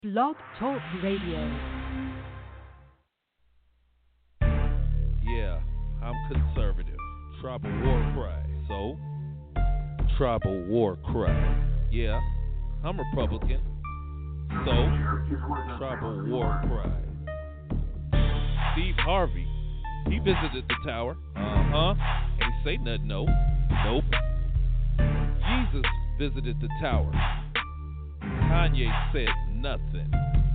Blog Talk Radio. Yeah, I'm conservative. Tribal war cry. So, tribal war cry. Yeah, I'm Republican. So, tribal war cry. Steve Harvey, he visited the tower. Ain't say nothing, no. Nope. Jesus visited the tower. Kanye said nothing.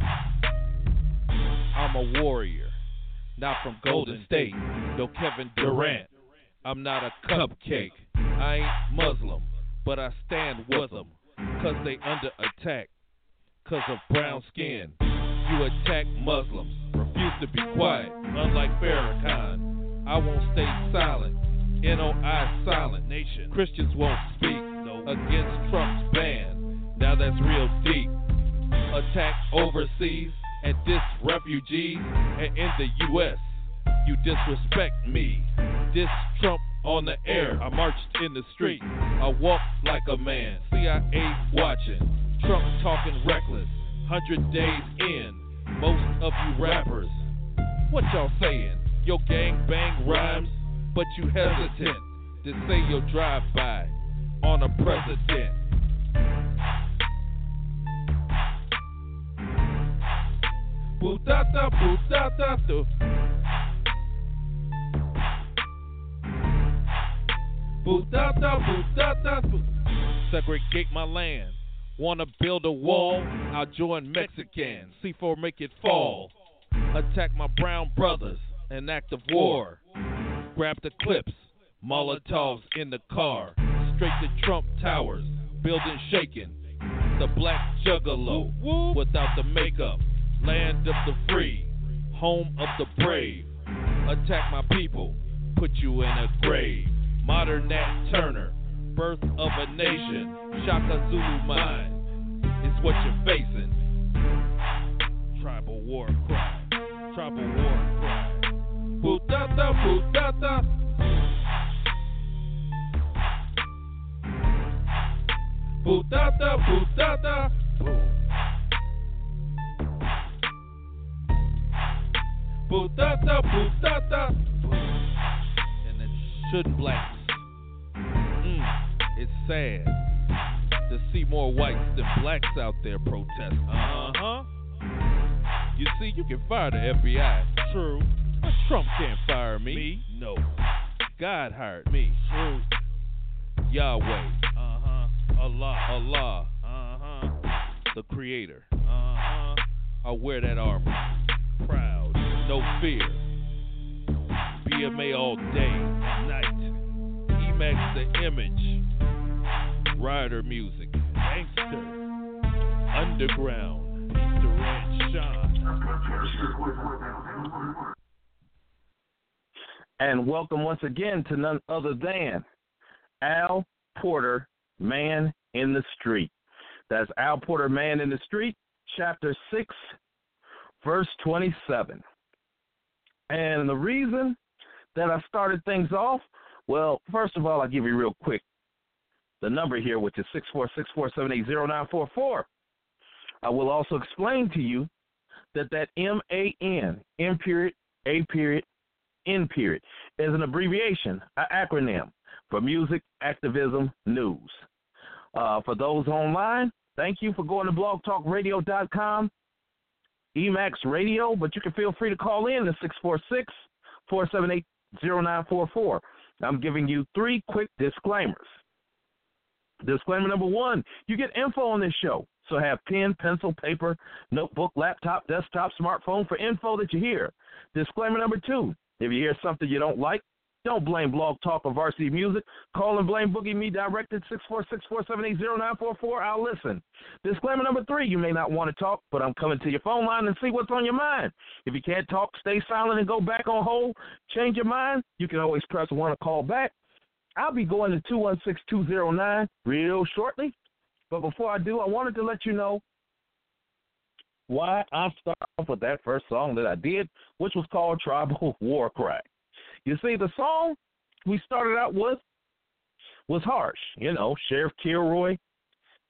I'm a warrior, not from Golden State. No Kevin Durant. I'm not a cupcake. I ain't Muslim, but I stand with them. Cause they under attack. Cause of brown skin. You attack Muslims. Refuse to be quiet. Unlike Farrakhan, I won't stay silent. NOI silent nation. Christians won't speak against Trump's ban. Now that's real deep. Attack overseas and diss refugees, and in the U.S. you disrespect me. Diss Trump on the air. I marched in the street. I walked like a man. CIA watching. Trump talking reckless. 100 days in. Most of you rappers, what y'all saying? Your gang bang rhymes, but you hesitant to say you'll drive by on a president. Bootata, bootata, do. Bootata, bootata, do. Segregate my land. Wanna build a wall? I'll join Mexicans. C4 make it fall. Attack my brown brothers. An act of war. Grab the clips. Molotovs in the car. Straight to Trump Towers. Building shaking. The black juggalo. Without the makeup. Land of the free. Home of the brave. Attack my people. Put you in a grave. Modern Nat Turner. Birth of a nation. Shaka Zulu mind. Is what you're facing. Tribal war cry. Tribal war cry. Bootata, bootata. Bootata, bootata. Bootata, bootata. And it shouldn't blacks. It's sad to see more whites than blacks out there protesting. You see, you can fire the FBI. True. But Trump can't fire me. Me? No. God hired me. True. Yahweh. Allah. The Creator. I wear that armor. Proud. No fear. BMA all day and night. Emax the image. Rider music. Gangster. Underground. Mr. Red Sean. And welcome once again to none other than Al Porter, Man in the Street. That's Al Porter, Man in the Street, chapter 6, verse 27. And the reason that I started things off, well, first of all, I'll give you real quick the number here, which is 646-478-0944. I will also explain to you that M-A-N, M period, A period, N period, is an abbreviation, an acronym for Music Activism News. For those online, thank you for going to blogtalkradio.com, Emax Radio, but you can feel free to call in to 646-478-0944. I'm giving you 3 quick disclaimers. Disclaimer number 1, you get info on this show. So have pen, pencil, paper, notebook, laptop, desktop, smartphone for info that you hear. Disclaimer number 2, if you hear something you don't like, don't blame Blog Talk or Varsity Music. Call and blame Boogie Me direct at 646-478-0944. I'll listen. Disclaimer number 3, you may not want to talk, but I'm coming to your phone line and see what's on your mind. If you can't talk, stay silent and go back on hold. Change your mind, you can always press 1 to call back. I'll be going to 216-209 real shortly. But before I do, I wanted to let you know why I start off with that first song that I did, which was called Tribal War Cry. You see, the song we started out with was harsh. You know, Sheriff Kilroy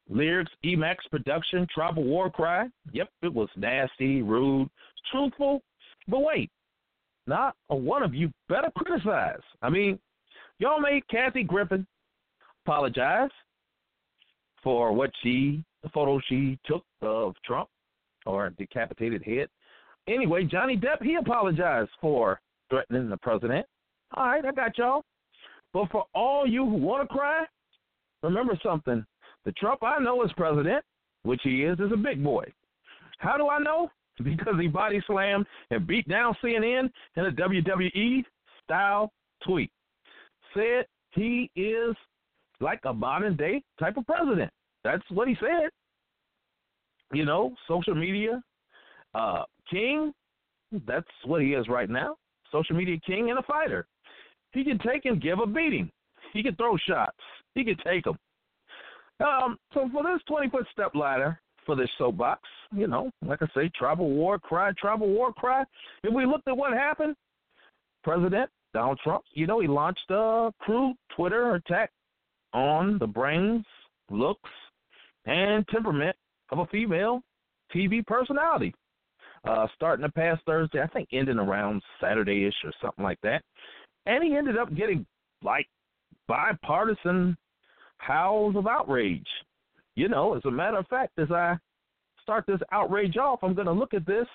Lyrics, Emax production, tribal war cry. Yep, it was nasty, rude, truthful. But wait, not a one of you better criticize. I mean, y'all made Kathy Griffin apologize for the photo she took of Trump or decapitated head. Anyway, Johnny Depp, he apologized for threatening the president. All right, I got y'all. But for all you who want to cry, remember something. The Trump I know is president, which he is a big boy. How do I know? Because he body slammed and beat down CNN in a WWE-style tweet. Said he is like a modern-day type of president. That's what he said. You know, social media king, that's what he is right now. Social media king and a fighter. He can take and give a beating. He can throw shots. He can take them. So for this 20-foot step ladder, for this soapbox, you know, like I say, tribal war cry. If we looked at what happened, President Donald Trump, you know, he launched a crude Twitter attack on the brains, looks, and temperament of a female TV personality. Starting the past Thursday, I think ending around Saturday-ish or something like that. And he ended up getting, like, bipartisan howls of outrage. You know, as a matter of fact, as I start this outrage off, I'm going to look at this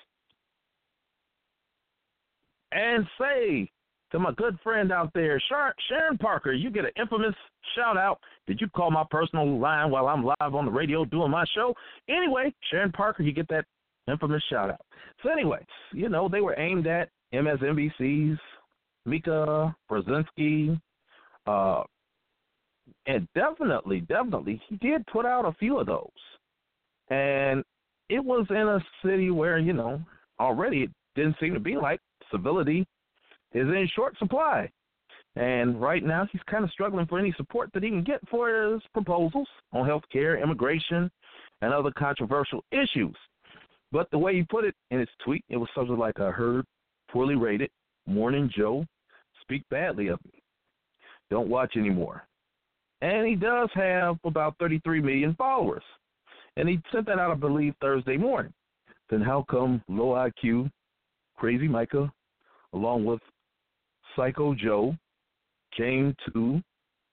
and say to my good friend out there, Sharon Parker, you get an infamous shout-out. Did you call my personal line while I'm live on the radio doing my show? Anyway, Sharon Parker, you get that infamous shout-out. So anyway, you know, they were aimed at MSNBC's Mika Brzezinski, and definitely, he did put out a few of those. And it was in a city where, you know, already it didn't seem to be like civility is in short supply. And right now he's kind of struggling for any support that he can get for his proposals on health care, immigration, and other controversial issues. But the way he put it in his tweet, it was something like, I heard poorly rated Morning Joe speak badly of me. Don't watch anymore. And he does have about 33 million followers. And he sent that out, I believe, Thursday morning. Then how come Low IQ, Crazy Micah, along with Psycho Joe, came to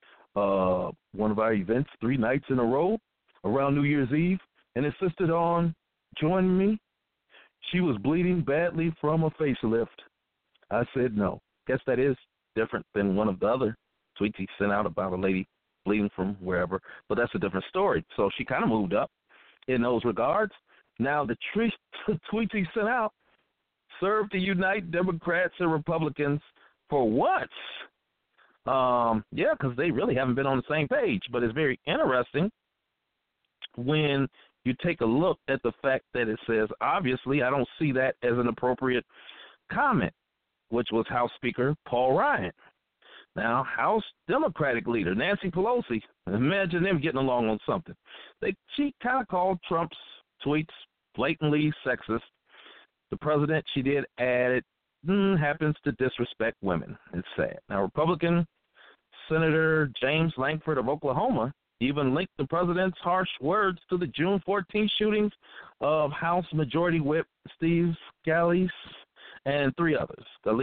one of our events 3 nights in a row around New Year's Eve and insisted on joining me? She was bleeding badly from a facelift. I said no. Guess that is different than one of the other tweets he sent out about a lady bleeding from wherever, but that's a different story. So she kind of moved up in those regards. Now, the tweets he sent out served to unite Democrats and Republicans for once. Yeah, because they really haven't been on the same page, but it's very interesting when you take a look at the fact that it says, obviously, I don't see that as an appropriate comment, which was House Speaker Paul Ryan. Now, House Democratic leader Nancy Pelosi, imagine them getting along on something. She kind of called Trump's tweets blatantly sexist. The president, she did add it, happens to disrespect women. It's sad. Now, Republican Senator James Lankford of Oklahoma even linked the president's harsh words to the June 14th shootings of House Majority Whip Steve Scalise and 3 others,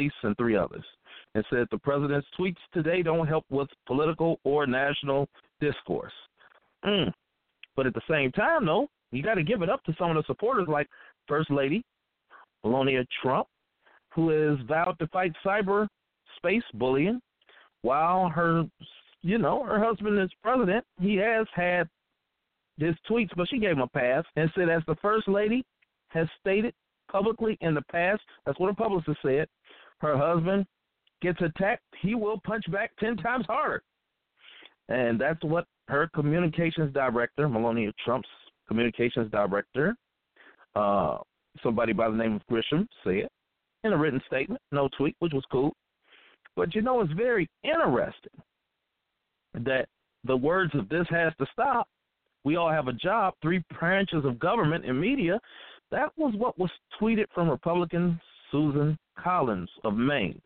and said the president's tweets today don't help with political or national discourse. But at the same time, though, you got to give it up to some of the supporters like First Lady Melania Trump, who has vowed to fight cyber space bullying, while her husband is president. He has had his tweets, but she gave him a pass and said, as the First Lady has stated publicly in the past, that's what a publicist said, her husband gets attacked, he will punch back 10 times harder. And that's what her communications director, Melania Trump's communications director, somebody by the name of Grisham, said in a written statement, no tweet, which was cool. But, it's very interesting that the words of this has to stop. We all have a job, 3 branches of government and media. That was what was tweeted from Republican Susan Collins of Maine.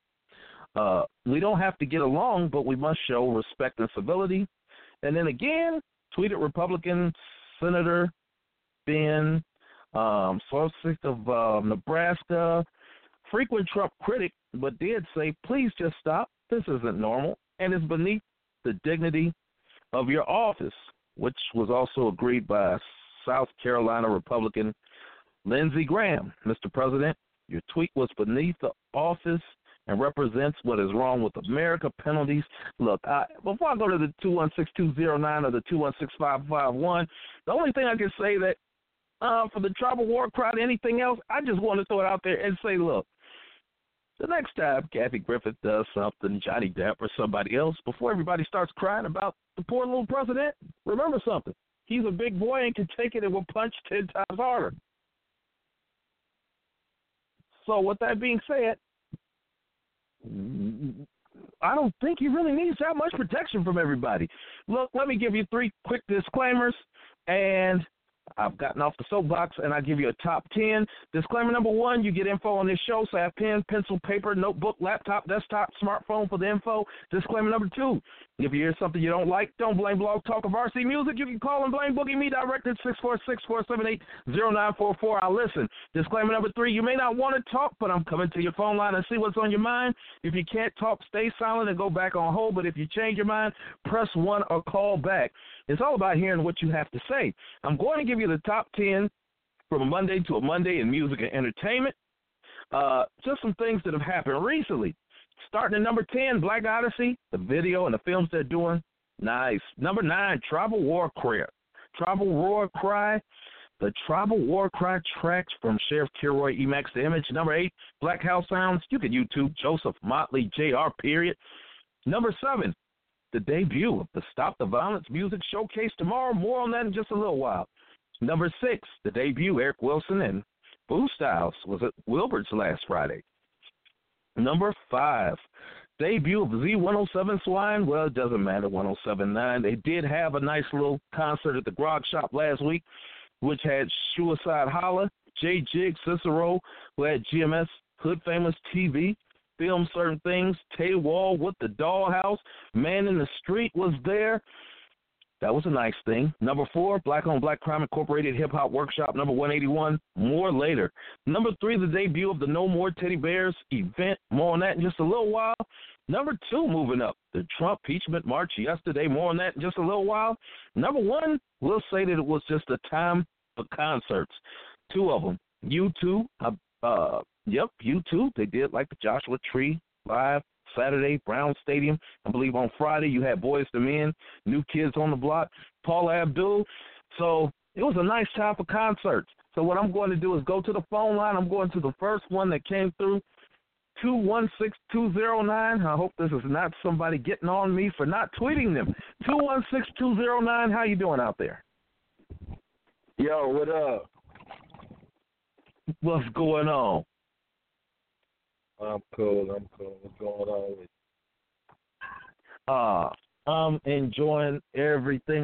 We don't have to get along, but we must show respect and civility. And then again, tweeted Republican Senator Ben Solcik of Nebraska, frequent Trump critic, but did say, please just stop. This isn't normal, and it's beneath the dignity of your office, which was also agreed by South Carolina Republican Lindsey Graham. Mr. President, your tweet was beneath the office and represents what is wrong with America. Penalties. Look, before I go to the 216-209 or the 216-551, the only thing I can say that for the tribal war crowd, anything else, I just want to throw it out there and say, look, the next time Kathy Griffith does something, Johnny Depp or somebody else, before everybody starts crying about the poor little president, remember something. He's a big boy and can take it and will punch 10 times harder. So with that being said, I don't think he really needs that much protection from everybody. Look, let me give you 3 quick disclaimers, and I've gotten off the soapbox, and I give you a top 10. Disclaimer number 1, you get info on this show, so have pen, pencil, paper, notebook, laptop, desktop, smartphone for the info. Disclaimer number 2, if you hear something you don't like, don't blame Blog Talk of RC Music. You can call and blame Boogie Me direct at 646-478-0944. I'll listen. Disclaimer number 3, you may not want to talk, but I'm coming to your phone line and see what's on your mind. If you can't talk, stay silent and go back on hold, but if you change your mind, press 1 or call back. It's all about hearing what you have to say. I'm going to give you the top 10 from a Monday to a Monday in music and entertainment. Just some things that have happened recently. Starting at number 10, Black Odyssey, the video and the films they're doing, nice. Number 9, Tribal War Cry. The Tribal War Cry tracks from Sheriff Kilroy, Emax the Image. Number 8, Black House Sounds. You can YouTube Joseph Motley, Jr. Period. Number 7, the debut of the Stop the Violence Music Showcase tomorrow. More on that in just a little while. Number 6, the debut, Eric Wilson and Boo Styles was at Wilbert's last Friday. Number 5, debut of Z107 Swine. Well, it doesn't matter, 107.9. They did have a nice little concert at the Grog Shop last week, which had Suicide Holla, J Jig, Cicero, who had GMS, Hood Famous TV, Film Certain Things, Tay Wall with the Dollhouse, Man in the Street was there. That was a nice thing. Number 4, Black on Black Crime Incorporated Hip Hop Workshop, number 181. More later. Number 3, the debut of the No More Teddy Bears event. More on that in just a little while. Number 2, moving up, the Trump impeachment march yesterday. More on that in just a little while. Number 1, we'll say that it was just a time for concerts. 2 of them. U2, U2. They did like the Joshua Tree live Saturday, Brown Stadium. I believe on Friday you had Boys to Men, New Kids on the Block, Paula Abdul. So it was a nice time for concerts. So what I'm going to do is go to the phone line. I'm going to the first one that came through, 216-209. I hope this is not somebody getting on me for not tweeting them. 216-209. How you doing out there? Yo, what up? What's going on? I'm cool. What's going on with you? I'm enjoying everything.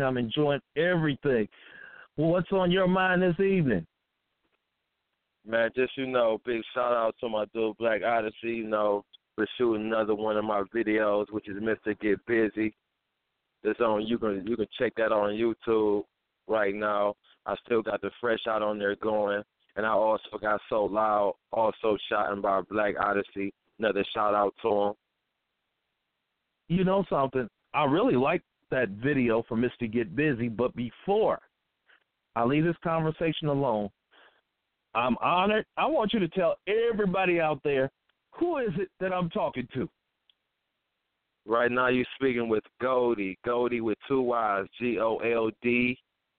Well, what's on your mind this evening? Man, just, big shout-out to my dude, Black Odyssey, for shooting another one of my videos, which is Mr. Get Busy. It's on, you can check that on YouTube right now. I still got the Fresh Out on there going. And I also got So Loud, also shot by Black Odyssey. Another shout-out to him. You know something? I really like that video for Mr. Get Busy, but before I leave this conversation alone, I'm honored. I want you to tell everybody out there, who is it that I'm talking to? Right now you're speaking with Goldie with 2 Y's, Golddyy.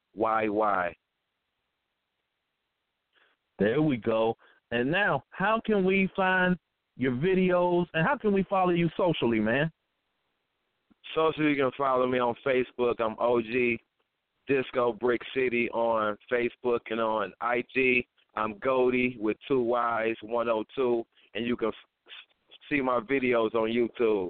There we go. And now, how can we find your videos, and how can we follow you socially, man? Socially, you can follow me on Facebook. I'm OG Disco Brick City on Facebook and on IG. I'm Goldie with 2 Y's, 102, and you can see my videos on YouTube.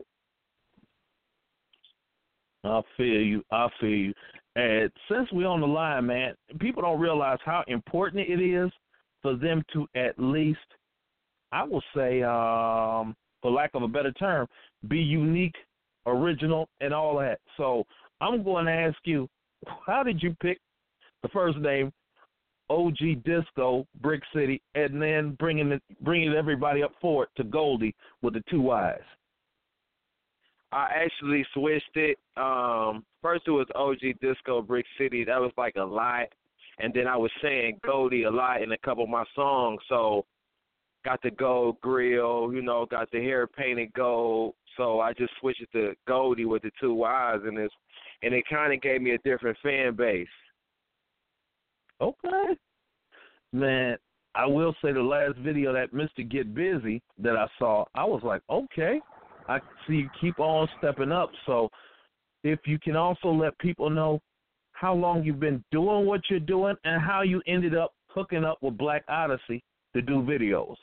I feel you. And since we're on the line, man, people don't realize how important it is for them to at least, I will say, for lack of a better term, be unique, original, and all that. So I'm going to ask you, how did you pick the first name, OG Disco, Brick City, and then bringing everybody up forward to Goldie with the 2 Y's? I actually switched it. First it was OG Disco, Brick City. That was like a lot. And then I was saying Goldie a lot in a couple of my songs. So got the gold grill, got the hair painted gold. So I just switched it to Goldie with the 2 Y's, and it kind of gave me a different fan base. Okay. Man, I will say the last video, that Mr. Get Busy that I saw, I was like, okay, I see you keep on stepping up. So if you can also let people know how long you've been doing what you're doing and how you ended up hooking up with Black Odyssey to do videos.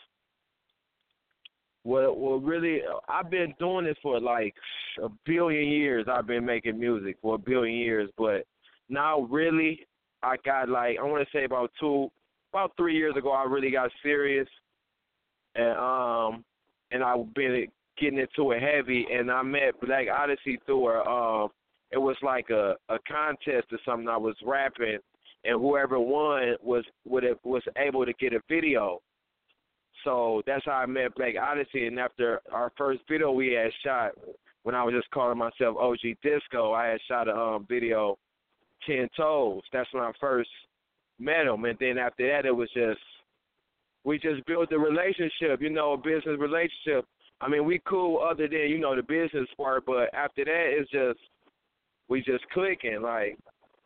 Well, really, I've been doing this for like a billion years. I've been making music for a billion years, but now really, I got I want to say about 3 years ago, I really got serious, and I've been getting into it heavy, and I met Black Odyssey through it was like a contest or something. I was rapping, and whoever won was able to get a video. So that's how I met Black Odyssey, and after our first video we had shot, when I was just calling myself OG Disco, I had shot a video, 10 Toes. That's when I first met him, and then after that it was we just built a relationship, a business relationship. I mean, we cool other than, the business part, but after that it's we just clicking, like.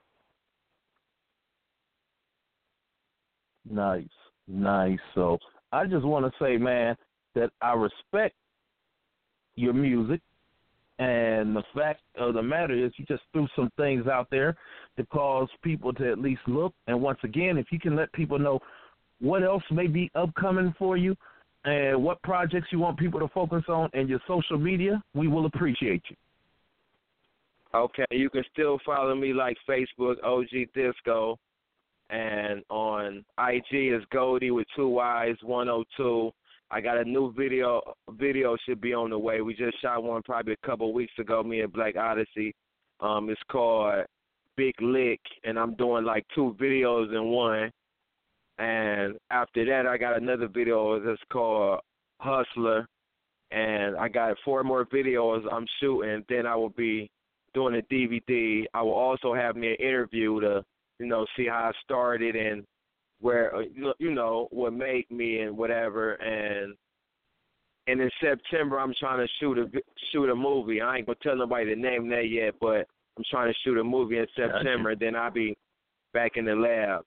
Nice. So I just want to say, man, that I respect your music, and the fact of the matter is you just threw some things out there to cause people to at least look. And once again, if you can let people know what else may be upcoming for you and what projects you want people to focus on in your social media, we will appreciate you. Okay, you can still follow me like Facebook, OG Disco. And on IG is Goldie with 2 Y's 102. I got a new video. Video should be on the way. We just shot one probably a couple of weeks ago, me and Black Odyssey. It's called Big Lick, and I'm doing like 2 videos in one. And after that, I got another video that's called Hustler, and I got 4 more videos I'm shooting. Then I will be doing a DVD. I will also have me an interview to see how I started and where, what made me and whatever. And in September, I'm trying to shoot a movie. I ain't going to tell nobody the name of that yet, but I'm trying to shoot a movie in September. Then I'll be back in the lab.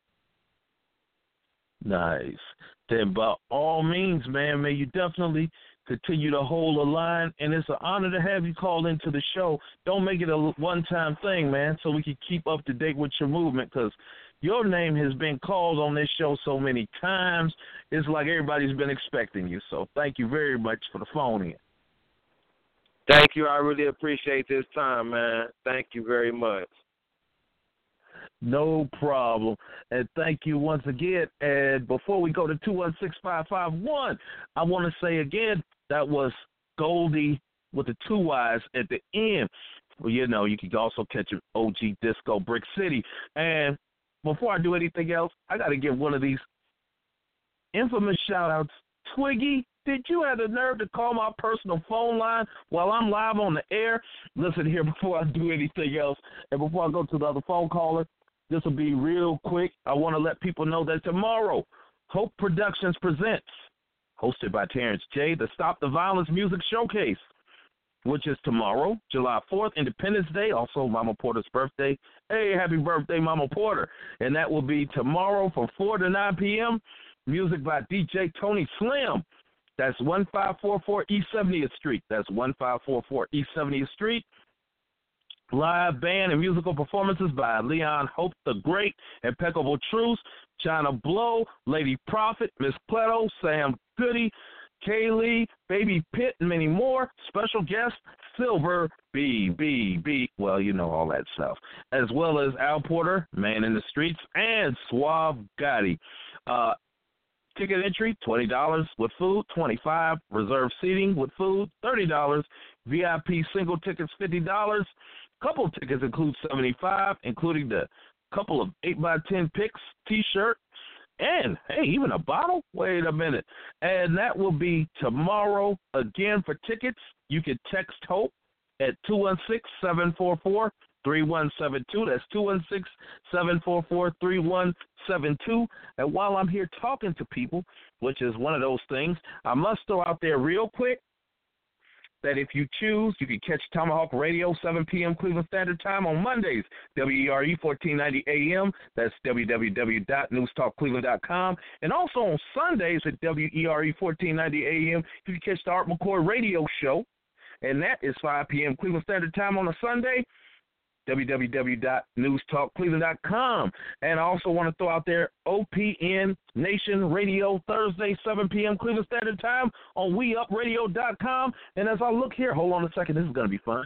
Nice. Then by all means, man, may you definitely continue to hold the line, and it's an honor to have you call into the show. Don't make it a one-time thing, man, so we can keep up to date with your movement, because your name has been called on this show so many times. It's like everybody's been expecting you, so thank you very much for the phone in. Thank you. I really appreciate this time, man. Thank you very much. No problem. And thank you once again. And before we go to 216-551, I want to say again, that was Goldie with the 2 Y's at the end. Well, you can also catch an OG Disco, Brick City. And before I do anything else, I got to give one of these infamous shout-outs. Twiggy, did you have the nerve to call my personal phone line while I'm live on the air? Listen here, before I do anything else, and before I go to the other phone caller, this will be real quick. I want to let people know that tomorrow, Hope Productions presents, hosted by Terrence J., the Stop the Violence Music Showcase, which is tomorrow, July 4th, Independence Day, also Mama Porter's birthday. Hey, happy birthday, Mama Porter. And that will be tomorrow from 4 to 9 p.m., music by DJ Tony Slim. That's 1544 East 70th Street. That's 1544 East 70th Street. Live band and musical performances by Leon Hope the Great, Impeccable Truth, China Blow, Lady Prophet, Miss Pleto, Sam Goody, Kaylee, Baby Pitt, and many more. Special guest, Silver B. Well, all that stuff. As well as Al Porter, Man in the Streets, and Suave Gotti. Ticket entry, $20 with food, $25. Reserved seating with food, $30. VIP single tickets, $50. Couple tickets include $75, including the couple of 8x10 picks, T-shirt, and, hey, even a bottle? Wait a minute. And that will be tomorrow. Again, for tickets, you can text HOPE at 216-744-3172. That's 216-744-3172. And while I'm here talking to people, which is one of those things, I must throw out there real quick that if you choose, you can catch Tomahawk Radio, 7 p.m. Cleveland Standard Time on Mondays, WERE 1490 AM. That's www.newstalkcleveland.com. And also on Sundays at WERE 1490 AM, you can catch the Art McCoy Radio Show, and that is 5 p.m. Cleveland Standard Time on a Sunday, www.newstalkcleveland.com. And I also want to throw out there OPN Nation Radio, Thursday, 7 p.m. Cleveland Standard Time on WeUpRadio.com. And as I look here, hold on a second, this is going to be fun.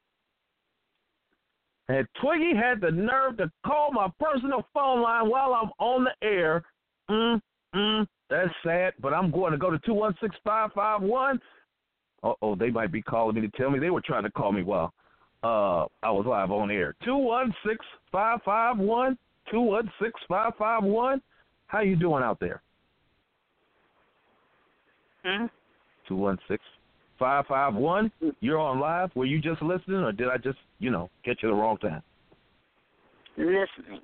And Twiggy had the nerve to call my personal phone line while I'm on the air. That's sad, but I'm going to go to 216-551. Uh-oh, they might be calling me to tell me they were trying to call me while I was live on air. 216-551. 216-551. How you doing out there? 216-551. You're on live. Were you just listening, or did I just, catch you the wrong time? Listening.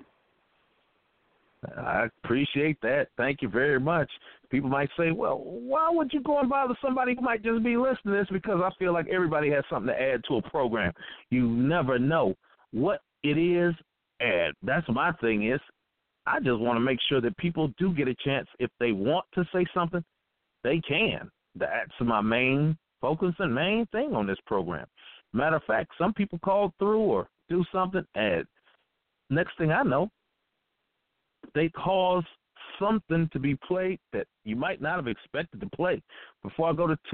I appreciate that. Thank you very much. People might say, well, why would you go and bother somebody who might just be listening? It's because I feel like everybody has something to add to a program. You never know what it is, and that's my thing is I just want to make sure that people do get a chance. If they want to say something, they can. That's my main focus and main thing on this program. Matter of fact, some people call through or do something, and next thing I know, they cause something to be played that you might not have expected to play. Before I go to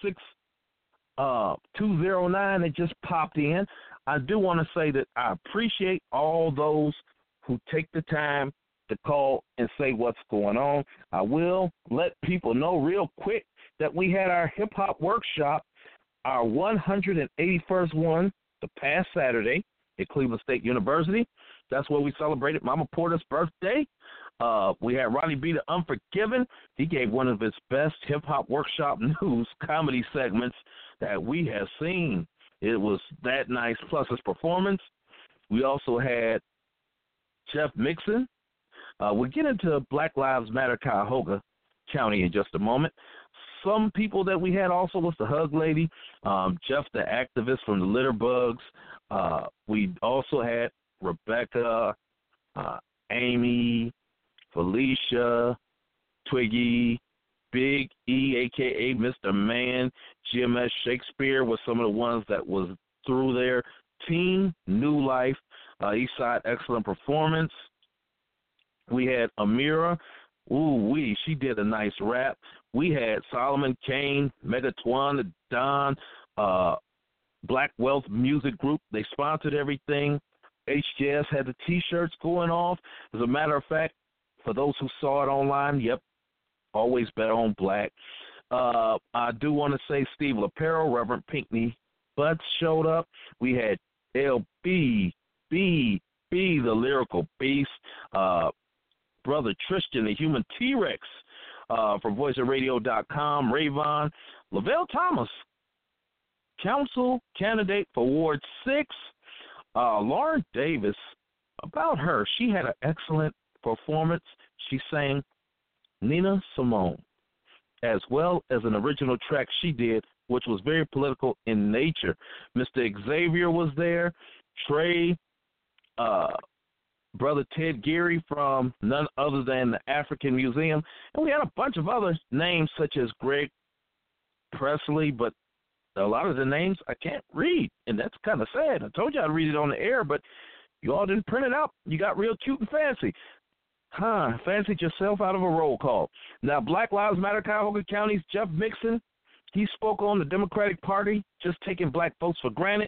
216-209, it just popped in. I do want to say that I appreciate all those who take the time to call and say what's going on. I will let people know real quick that we had our hip-hop workshop, our 181st one, the past Saturday at Cleveland State University. That's where we celebrated Mama Porter's birthday. We had Ronnie B. the Unforgiven. He gave one of his best hip-hop workshop news comedy segments that we have seen. It was that nice, plus his performance. We also had Jeff Mixon. We'll get into Black Lives Matter Cuyahoga County in just a moment. Some people that we had also was the Hug Lady, Jeff the activist from the Litter Bugs. We also had Rebecca, Amy, Felicia, Twiggy, Big E, a.k.a. Mr. Man, GMS Shakespeare was some of the ones that was through there. Team New Life, Eastside Excellent Performance. We had Amira. She did a nice rap. We had Solomon Kane, Megatwan, Don, Black Wealth Music Group. They sponsored everything. HJS had the T-shirts going off. As a matter of fact, for those who saw it online, yep, always bet on black. I do want to say Steve LaPero, Reverend Pinckney Butts showed up. We had LB, B, the Lyrical Beast, Brother Tristan, the Human T-Rex from VoiceOfRadio.com, Rayvon, Lavelle Thomas, council candidate for Ward 6, Lauren Davis. About her, she had an excellent performance. She sang Nina Simone, as well as an original track she did, which was very political in nature. Mr. Xavier was there, Trey, Brother Ted Geary from none other than the African Museum, and we had a bunch of other names such as Greg Presley, but a lot of the names I can't read, and that's kind of sad. I told you I'd read it on the air, but you all didn't print it out. You got real cute and fancy. Fancied yourself out of a roll call. Now, Black Lives Matter Cuyahoga County's Jeff Mixon, he spoke on the Democratic Party, just taking black votes for granted.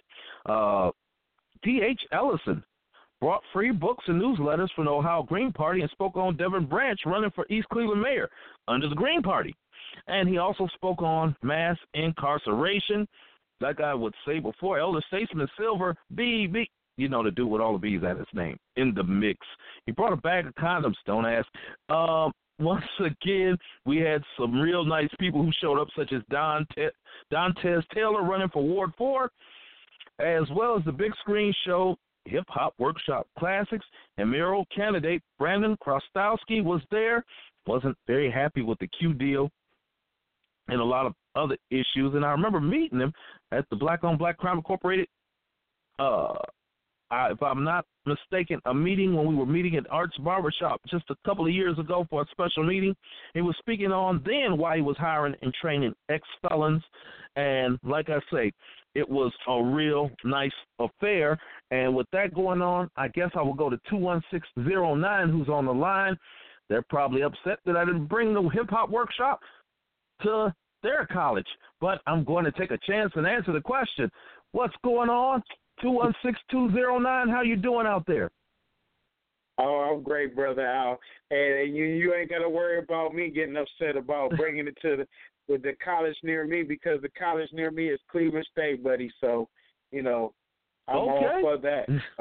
D.H. Ellison brought free books and newsletters from the Ohio Green Party and spoke on Devin Branch running for East Cleveland mayor under the Green Party. And he also spoke on mass incarceration. Like I would say before, Elder Statesman Silver, B, the dude with all the B's at his name, in the mix. He brought a bag of condoms, don't ask. Once again, we had some real nice people who showed up, such as Dontez Taylor running for Ward 4, as well as the big screen show Hip Hop Workshop Classics, and mayoral candidate Brandon Krostowski was there. Wasn't very happy with the Q deal and a lot of other issues, and I remember meeting him at the Black on Black Crime Incorporated, if I'm not mistaken, a meeting when we were meeting at Arts Barbershop just a couple of years ago for a special meeting. He was speaking on then why he was hiring and training ex-felons, and like I say, it was a real nice affair. And with that going on, I guess I will go to 21609, who's on the line. They're probably upset that I didn't bring the hip-hop workshop to their college, but I'm going to take a chance and answer the question. What's going on? 216-209, how you doing out there? Oh, I'm great, Brother Al. And you ain't got to worry about me getting upset about bringing it to the college near me, because the college near me is Cleveland State, buddy. So, I'm all for that.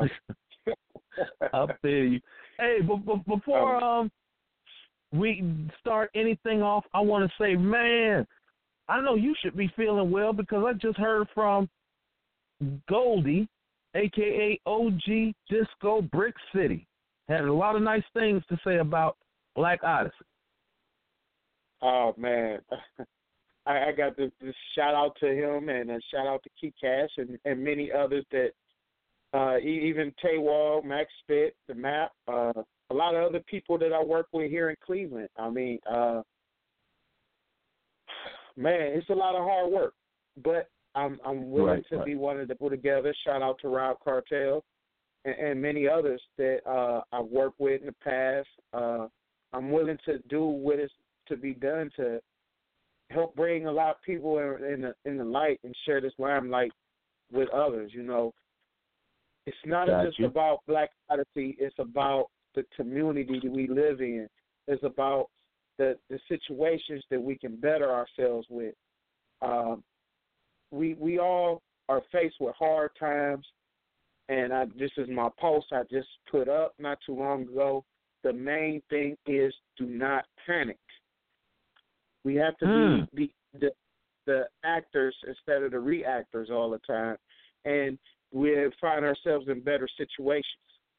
I feel you. Hey, before we start anything off, I want to say, man, I know you should be feeling well, because I just heard from Goldie, a.k.a. OG Disco Brick City. Had a lot of nice things to say about Black Odyssey. Oh, man. I got to shout out to him, and a shout out to Key Cash and many others that, even Taywall, Max Spit, The Map, a lot of other people that I work with here in Cleveland. I mean, man, it's a lot of hard work, but I'm willing to be one of the put together. Shout out to Rob Cartel and many others that I've worked with in the past. I'm willing to do what is to be done to help bring a lot of people in the light and share this limelight with others. It's not just about Black Odyssey. It's about the community that we live in. It's about the situations that we can better ourselves with. We all are faced with hard times, and this is my post I just put up not too long ago. The main thing is do not panic. We have to be the actors instead of the reactors all the time, and we find ourselves in better situations.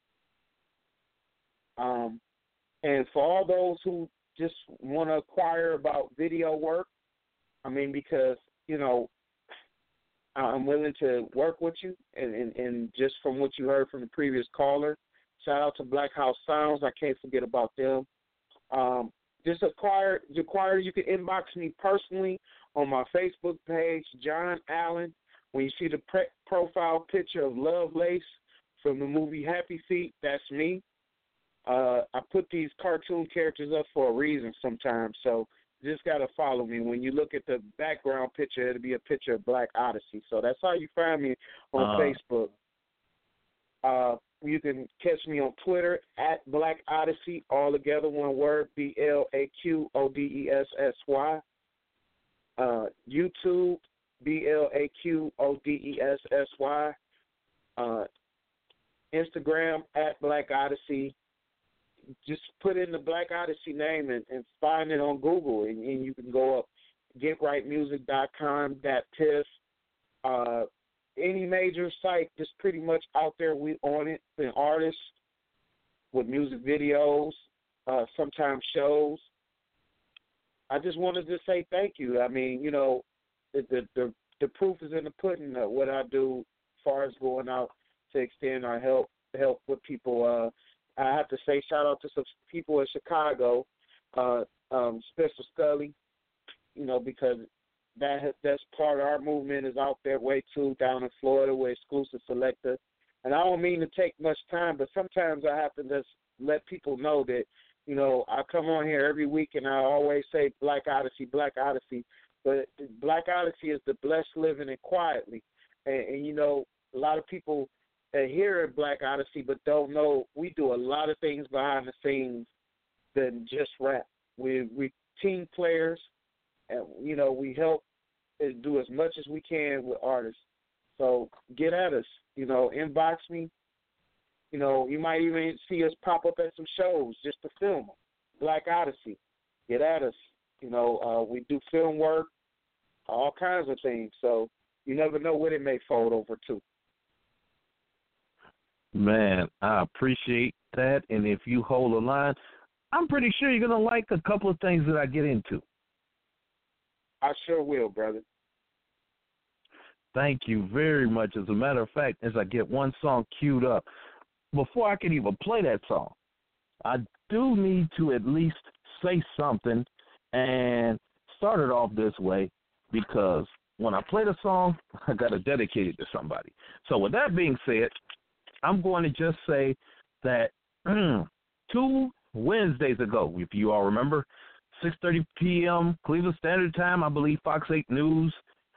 And for all those who just want to inquire about video work, I mean, because, I'm willing to work with you, and just from what you heard from the previous caller, shout out to Black House Sounds. I can't forget about them. Just acquire, you can inbox me personally on my Facebook page, John Allen. When you see the profile picture of Lovelace from the movie Happy Feet, that's me. I put these cartoon characters up for a reason sometimes, so you just got to follow me. When you look at the background picture, it'll be a picture of Black Odyssey. So that's how you find me on Facebook. You can catch me on Twitter at Black Odyssey, all together, one word, BLAQODESSY. YouTube, BLAQODESSY. Instagram at Black Odyssey. Just put in the Black Odyssey name and find it on Google, and you can go up getrightmusic.com, .tiff. Any major site that's pretty much out there, we on it. An artists with music videos, sometimes shows. I just wanted to say thank you. I mean, the proof is in the pudding of what I do as far as going out to extend our help with people. I have to say shout out to some people in Chicago, Special Scully, because that's part of our movement is out there way too, down in Florida with Exclusive Selector. And I don't mean to take much time, but sometimes I have to just let people know that, I come on here every week and I always say Black Odyssey, but Black Odyssey is the blessed living and quietly. And a lot of people hear Black Odyssey but don't know we do a lot of things behind the scenes than just rap. We team players, and we help do as much as we can with artists. So get at us, inbox me, You know, you might even see us pop up at some shows just to film them. Black Odyssey, get at us. You know, we do film work, all kinds of things. So you never know what it may fold over to. Man, I appreciate that. And if you hold the line, I'm pretty sure you're going to like a couple of things that I get into. I sure will, brother. Thank you very much. As a matter of fact, as I get one song queued up, before I can even play that song, I do need to at least say something and start it off this way, because when I play the song, I got to dedicate it to somebody. So with that being said, I'm going to just say that 2 Wednesdays ago, if you all remember, 6:30 p.m. Cleveland Standard Time, I believe Fox 8 News,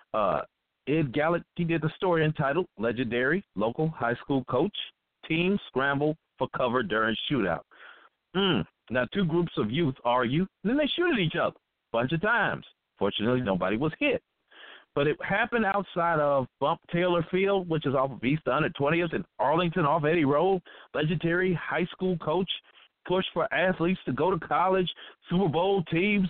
Ed Gallett, he did the story entitled Legendary Local High School Coach, Team Scramble for Cover During Shootout. Now, 2 groups of youth argue, and then they shoot at each other a bunch of times. Fortunately, nobody was hit. But it happened outside of Bump Taylor Field, which is off of East 120th in Arlington off Eddie Road. Legendary high school coach push for athletes to go to college. Super Bowl teams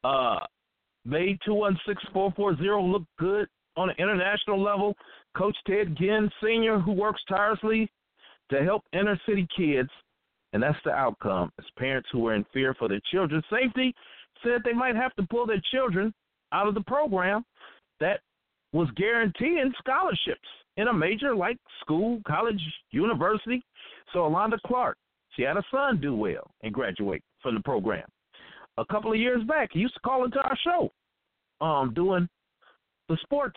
made 216-440 look good on an international level. Coach Ted Ginn Sr., who works tirelessly to help inner city kids, and that's the outcome, as parents who were in fear for their children's safety said they might have to pull their children out of the program that was guaranteeing scholarships in a major like school, college, university. So Alonda Clark, she had a son do well and graduate from the program. A couple of years back, he used to call into our show doing the sports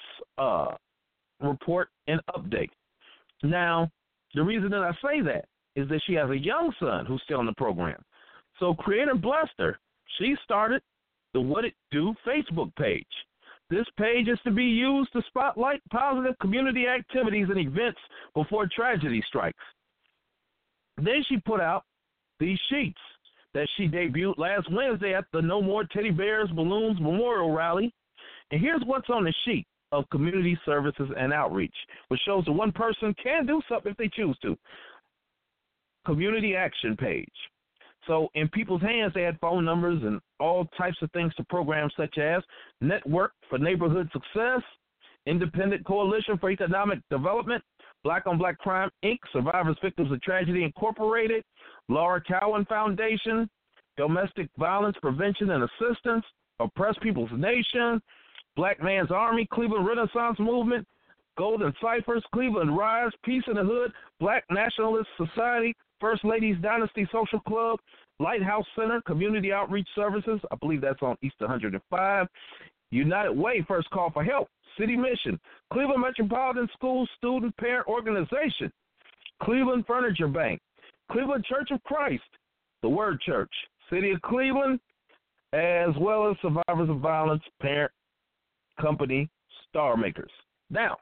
report and update. Now, the reason that I say that is that she has a young son who's still in the program. So Creator blessed her. She started the What It Do Facebook page. This page is to be used to spotlight positive community activities and events before tragedy strikes. Then she put out these sheets that she debuted last Wednesday at the No More Teddy Bears Balloons Memorial Rally. And here's what's on the sheet of community services and outreach, which shows that one person can do something if they choose to. Community action page. So in people's hands, they had phone numbers and all types of things to programs such as Network for Neighborhood Success, Independent Coalition for Economic Development, Black on Black Crime, Inc., Survivors Victims of Tragedy Incorporated, Laura Cowan Foundation, Domestic Violence Prevention and Assistance, Oppressed People's Nation, Black Man's Army, Cleveland Renaissance Movement, Golden Ciphers, Cleveland Rise, Peace in the Hood, Black Nationalist Society, First Ladies Dynasty Social Club, Lighthouse Center, Community Outreach Services, I believe that's on East 105, United Way, First Call for Help, City Mission, Cleveland Metropolitan School Student Parent Organization, Cleveland Furniture Bank, Cleveland Church of Christ, the Word Church, City of Cleveland, as well as Survivors of Violence Parent Company Star Makers. Now,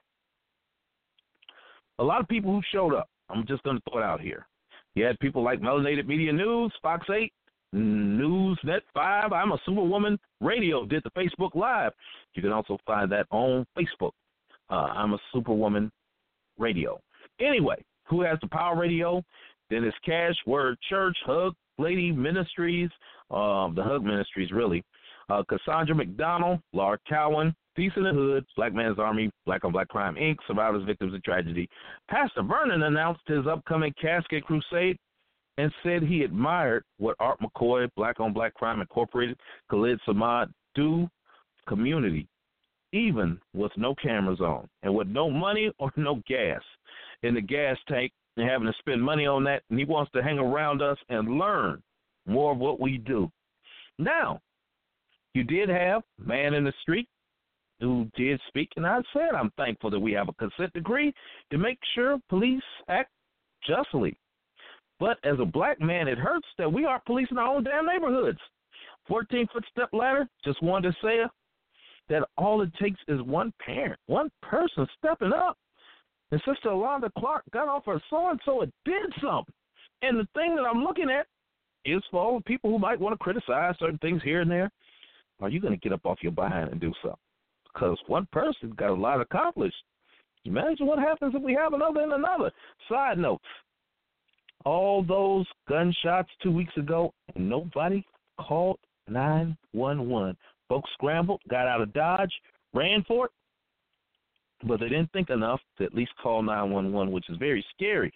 a lot of people who showed up, I'm just going to throw it out here. You had people like Melanated Media News, Fox 8, Newsnet 5, I'm a Superwoman Radio did the Facebook Live. You can also find that on Facebook. I'm a Superwoman Radio. Anyway, who has the Power Radio? Dennis Cash, Word Church, Hug Lady Ministries, the Hug Ministries really. Cassandra McDonald, Laura Cowan, Peace in the Hood, Black Man's Army, Black on Black Crime, Inc., Survivors Victims of Tragedy. Pastor Vernon announced his upcoming casket crusade and said he admired what Art McCoy, Black on Black Crime Incorporated, Khalid Samad do community, even with no cameras on and with no money or no gas in the gas tank and having to spend money on that. And he wants to hang around us and learn more of what we do. Now, you did have Man in the Street who did speak, and I said I'm thankful that we have a consent decree to make sure police act justly. But as a black man, it hurts that we aren't policing our own damn neighborhoods. 14-foot step ladder, just wanted to say that all it takes is one parent, one person stepping up. And Sister Alonda Clark got off her so-and-so, it did something. And the thing that I'm looking at is for all the people who might want to criticize certain things here and there, are you going to get up off your behind and do something? Because one person got a lot accomplished. Imagine what happens if we have another and another. Side notes. all those gunshots 2 weeks ago, and nobody called 911. Folks scrambled, got out of Dodge, ran for it, but they didn't think enough to at least call 911, which is very scary.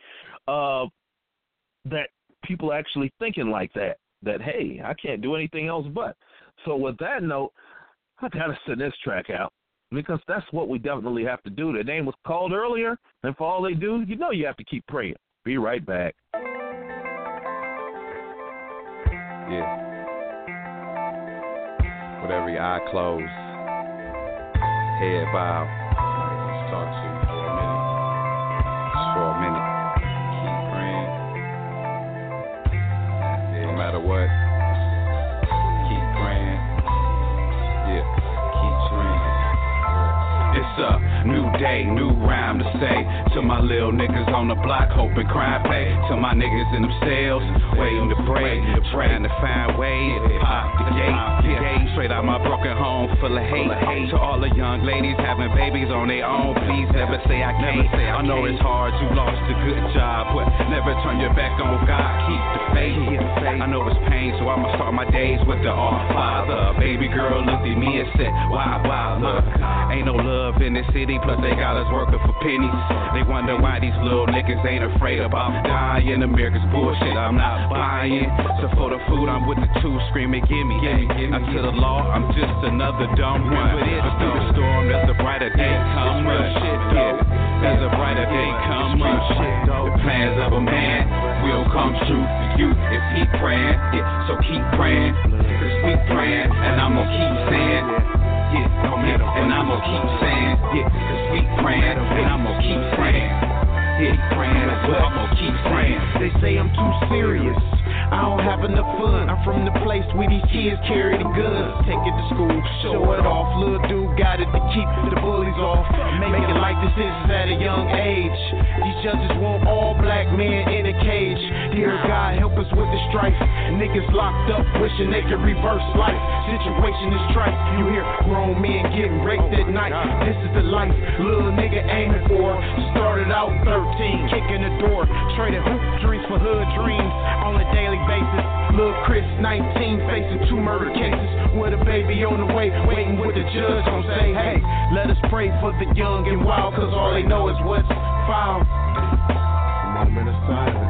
That people are actually thinking like that, hey, I can't do anything else but. So with that note, I got to send this track out because that's what we definitely have to do. The name was called earlier, and for all they do, you know you have to keep praying. Be right back. Yeah. With every eye closed, head bowed, just talk to you for a minute. Just for a minute. Keep praying. No matter what, keep praying. Yeah, keep praying. It's a new day, new rhyme to say to my little niggas on the block, hoping crime pay. To my niggas in them cells, waiting to break, trying to find ways to pop the gate. Straight out my broken home, full of hate. To all the young ladies having babies on their own, please never say I can't. I know it's hard, you lost a good job, but never turn your back on God. Keep the faith. I know it's pain, so I'ma start my days with the Our Father. Baby girl looked at me and said, why bother? Ain't no love in this city, plus they got us working for pennies. They wonder why these little niggas ain't afraid about dying. America's bullshit, I'm not buying. So for the food, I'm with the two screaming, gimme. Now to the law, I'm just another dumb one. But through the storm, there's a brighter day coming. Yeah, there's a brighter day coming. The plans of a man will come true for you if he praying. Yeah, so keep praying, cause we praying, and I'm gonna keep saying. Yeah, no matter, and I'm gonna keep saying, yeah, cause we praying, and I'm gonna keep praying, yeah, praying, so I'm gonna keep praying. They say I'm too serious, I don't have enough fun. I'm from the place where these kids carry the guns. Take it to school, show it off. Little dude got it to keep the bullies off. Making life decisions at a young age. These judges want all black men in a cage. Dear God, help us with the strife. Niggas locked up, wishing they could reverse life. Situation is trite. You hear grown men getting raped at night. This is the life little nigga aiming for. Started out 13, kicking the door. Traded hoop dreams for hood dreams on a daily basis. Lil' Chris, 19, facing 2 murder cases with a baby on the way, waiting with the judge gon' say, hey, let us pray for the young and wild, cause all they know is what's foul. A moment of silence.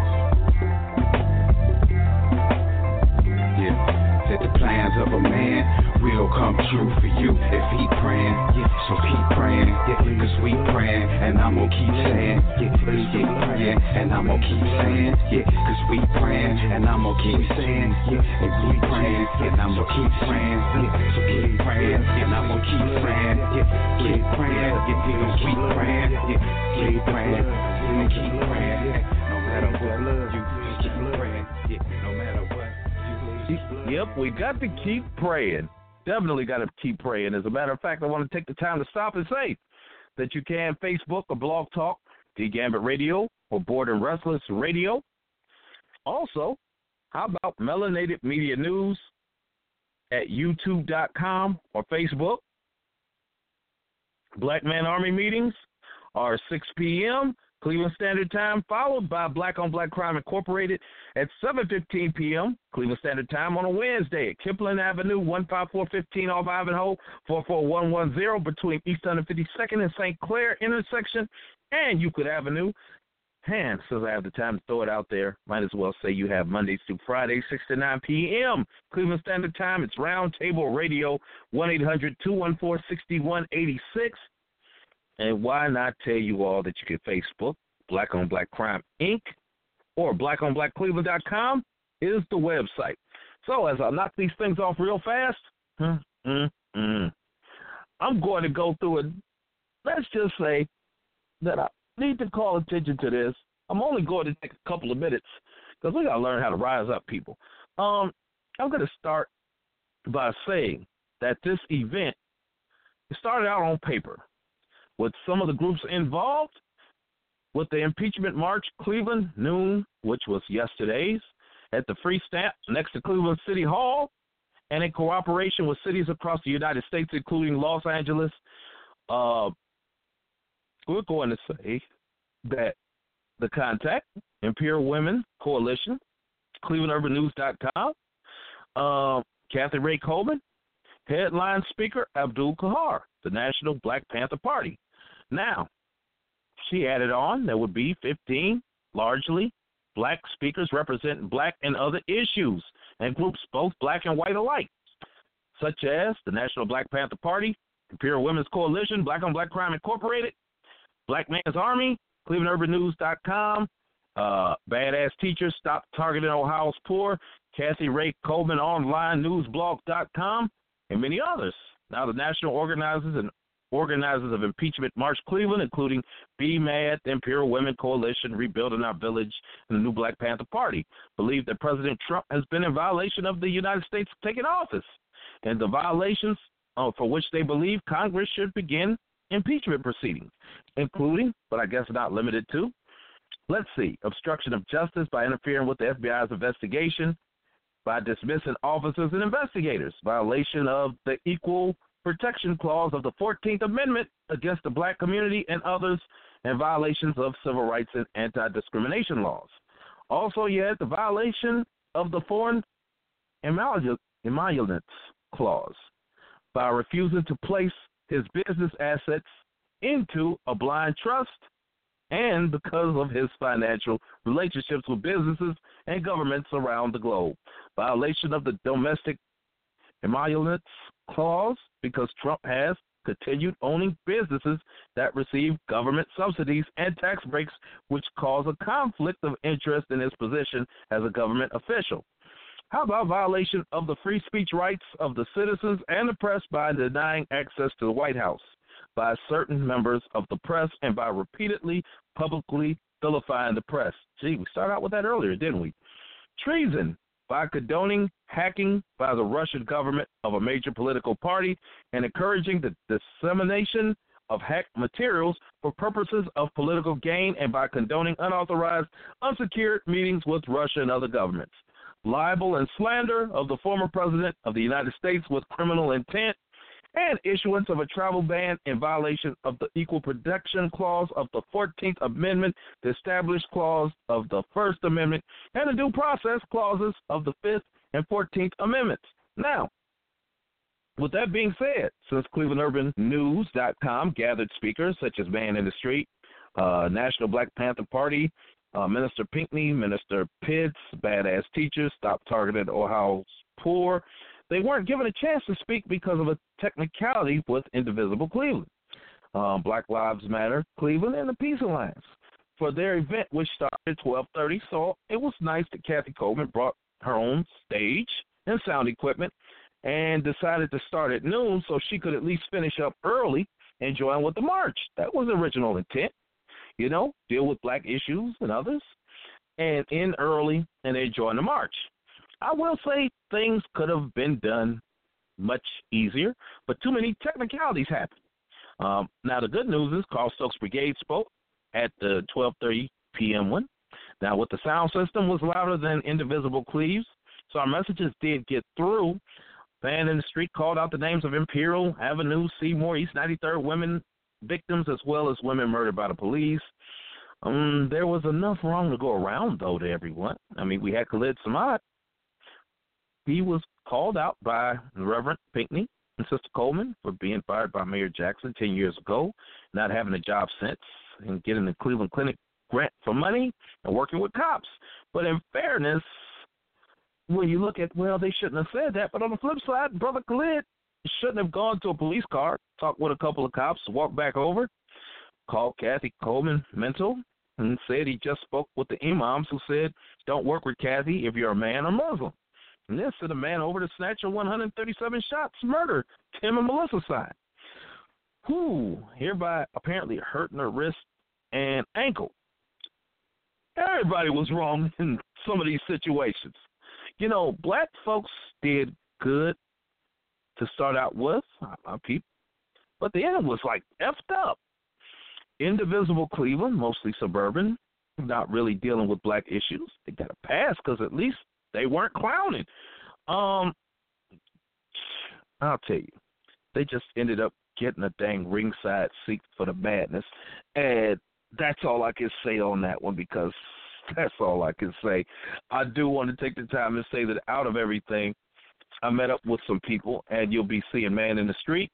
Yeah, that the plans of a man will come true for you if he praying. Yeah, so keep praying, yeah, cause we praying, and I'm gonna keep saying, yeah, cause we praying, and I'm gonna keep saying, yeah, cause we praying, and I'm gonna keep saying, yeah, and we praying, and I'm gonna keep praying, yeah, so keep praying, and I'm gonna keep praying, yeah, keep praying, yeah, we gon' keep praying, yeah, keep praying, we gon' keep praying, no matter what, you keep praying, yeah, no matter what. Yep, we got to keep praying. Definitely got to keep praying. As a matter of fact, I want to take the time to stop and say that you can Facebook or Blog Talk, D Gambit Radio, or Bored and Restless Radio. Also, how about Melanated Media News at YouTube.com or Facebook? Black Man Army meetings are 6 p.m. Cleveland Standard Time, followed by Black on Black Crime Incorporated at 7:15 p.m. Cleveland Standard Time on a Wednesday at Kipling Avenue, 15415 off Ivanhoe, 44110 between East 152nd and St. Clair intersection and Euclid Avenue. And since I have the time to throw it out there, might as well say you have Mondays through Fridays, 6 to 9 p.m. Cleveland Standard Time. It's Roundtable Radio, 1-800-214-6186. And why not tell you all that you can Facebook Black on Black Crime Inc. or blackonblackcleveland.com is the website. So as I knock these things off real fast, I'm going to go through it. Let's just say that I need to call attention to this. I'm only going to take a couple of minutes because we got to learn how to rise up, people. I'm going to start by saying that this event started out on paper with some of the groups involved with the impeachment march, Cleveland noon, which was yesterday's, at the Free Stamp next to Cleveland City Hall, and in cooperation with cities across the United States, including Los Angeles. We're going to say that the contact Imperial Women Coalition, ClevelandUrbanNews.com, Kathy Ray Coleman, headline speaker Abdul Kahar, the National Black Panther Party. Now, she added on there would be 15 largely black speakers representing black and other issues and groups both black and white alike, such as the National Black Panther Party, Imperial Women's Coalition, Black on Black Crime Incorporated, Black Man's Army, ClevelandUrbanNews.com, Badass Teachers Stop Targeting Ohio's Poor, Kathy Ray Coleman Online Newsblog.com, and many others. Now, the national organizers of Impeachment March Cleveland, including Be Mad, the Imperial Women Coalition, Rebuilding Our Village, and the New Black Panther Party, believe that President Trump has been in violation of the United States taking office, and the violations for which they believe Congress should begin impeachment proceedings, including, but I guess not limited to, let's see, obstruction of justice by interfering with the FBI's investigation, by dismissing officers and investigators, violation of the Equal Protection Clause of the 14th Amendment against the black community and others, and violations of civil rights and anti-discrimination laws. Also, you had the violation of the Foreign Emoluments Clause by refusing to place his business assets into a blind trust, and because of his financial relationships with businesses and governments around the globe. Violation of the Domestic Emoluments Clause because Trump has continued owning businesses that receive government subsidies and tax breaks, which cause a conflict of interest in his position as a government official. How about violation of the free speech rights of the citizens and the press by denying access to the White House by certain members of the press and by repeatedly publicly vilifying the press? Gee, we started out with that earlier, didn't we? Treason by condoning hacking by the Russian government of a major political party and encouraging the dissemination of hacked materials for purposes of political gain, and by condoning unauthorized, unsecured meetings with Russia and other governments. Libel and slander of the former president of the United States with criminal intent, and issuance of a travel ban in violation of the Equal Protection Clause of the 14th Amendment, the Established Clause of the First Amendment, and the Due Process Clauses of the 5th and 14th Amendments. Now, with that being said, since ClevelandUrbanNews.com gathered speakers such as Man in the Street, National Black Panther Party, Minister Pinckney, Minister Pitts, Badass Teachers, Stop Targeting Ohio's Poor, they weren't given a chance to speak because of a technicality with Indivisible Cleveland, Black Lives Matter Cleveland, and the Peace Alliance for their event, which started at 12:30. So it was nice that Kathy Coleman brought her own stage and sound equipment and decided to start at noon so she could at least finish up early and join with the march. That was the original intent, you know, deal with black issues and others, and end early and then join the march. I will say things could have been done much easier, but too many technicalities happened. Now, the good news is Carl Stokes Brigade spoke at the 12:30 p.m. one. Now, with the sound system was louder than Indivisible Cleve's, so our messages did get through. Man in the Street called out the names of Imperial, Avenue, Seymour, East 93rd women victims, as well as women murdered by the police. There was enough wrong to go around, though, to everyone. I mean, we had Khalid Samad. He was called out by Reverend Pinckney and Sister Coleman for being fired by Mayor Jackson 10 years ago, not having a job since, and getting the Cleveland Clinic grant for money and working with cops. But in fairness, when you look at, well, they shouldn't have said that. But on the flip side, Brother Khalid shouldn't have gone to a police car, talked with a couple of cops, walked back over, called Kathy Coleman mental, and said he just spoke with the imams who said, don't work with Kathy if you're a man or Muslim. And then sent a man over to snatch her 137 shots, murder Tim and Melissa side, who hereby apparently hurting her wrist and ankle. Everybody was wrong in some of these situations. You know, black folks did good to start out with, our people, but the end was like effed up. Indivisible Cleveland, mostly suburban, not really dealing with black issues. They got a pass because at least they weren't clowning. I'll tell you, they just ended up getting a dang ringside seat for the madness, and that's all I can say on that one because That's all I can say. I do want to take the time to say that out of everything, I met up with some people, and you'll be seeing Man in the Street.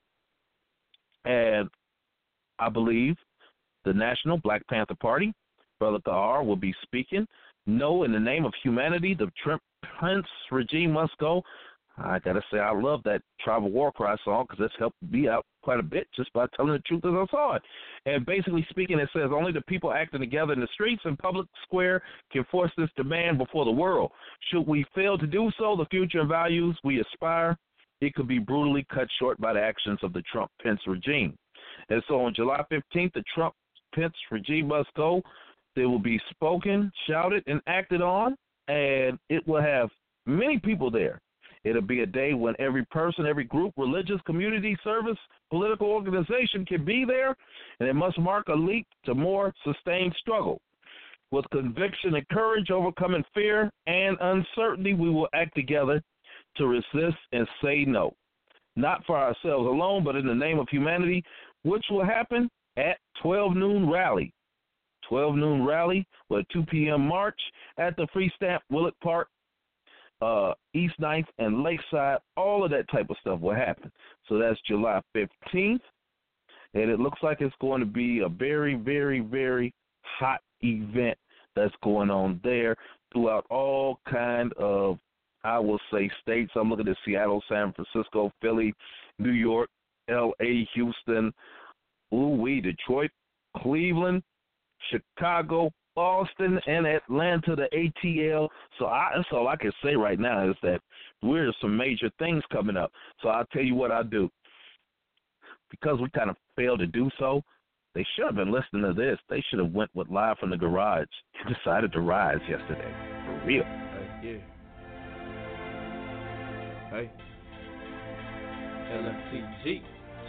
And I believe the National Black Panther Party, Brother Kahar, will be speaking. No, in the name of humanity, the Trump Pence regime must go. I got to say, I love that Tribal War Cry song because it's helped me out quite a bit just by telling the truth as I saw it. And basically speaking, it says only the people acting together in the streets and public square can force this demand before the world. Should we fail to do so, the future and values we aspire, it could be brutally cut short by the actions of the Trump-Pence regime. And so on July 15th, the Trump-Pence regime must go. They will be spoken, shouted, and acted on, and it will have many people there. It'll be a day when every person, every group, religious, community, service, political organization can be there, and it must mark a leap to more sustained struggle. With conviction and courage, overcoming fear and uncertainty, we will act together to resist and say no. Not for ourselves alone, but in the name of humanity, which will happen at 12 noon rally. 12 noon rally with a 2 p.m. march at the Free Stamp Willett Park, East 9th and Lakeside. All of that type of stuff will happen. So that's July 15th, and it looks like it's going to be a very, very, very hot event that's going on there throughout all kind of, I will say, states. I'm looking at Seattle, San Francisco, Philly, New York, L.A., Houston, Detroit, Cleveland, Chicago, Boston, and Atlanta, the ATL. So that's all I can say right now is that there's some major things coming up. So I'll tell you what I do. Because we kind of failed to do so, they should have been listening to this. They should have went with Live from the Garage and decided to rise yesterday. For real. Yeah. Hey. LFTG.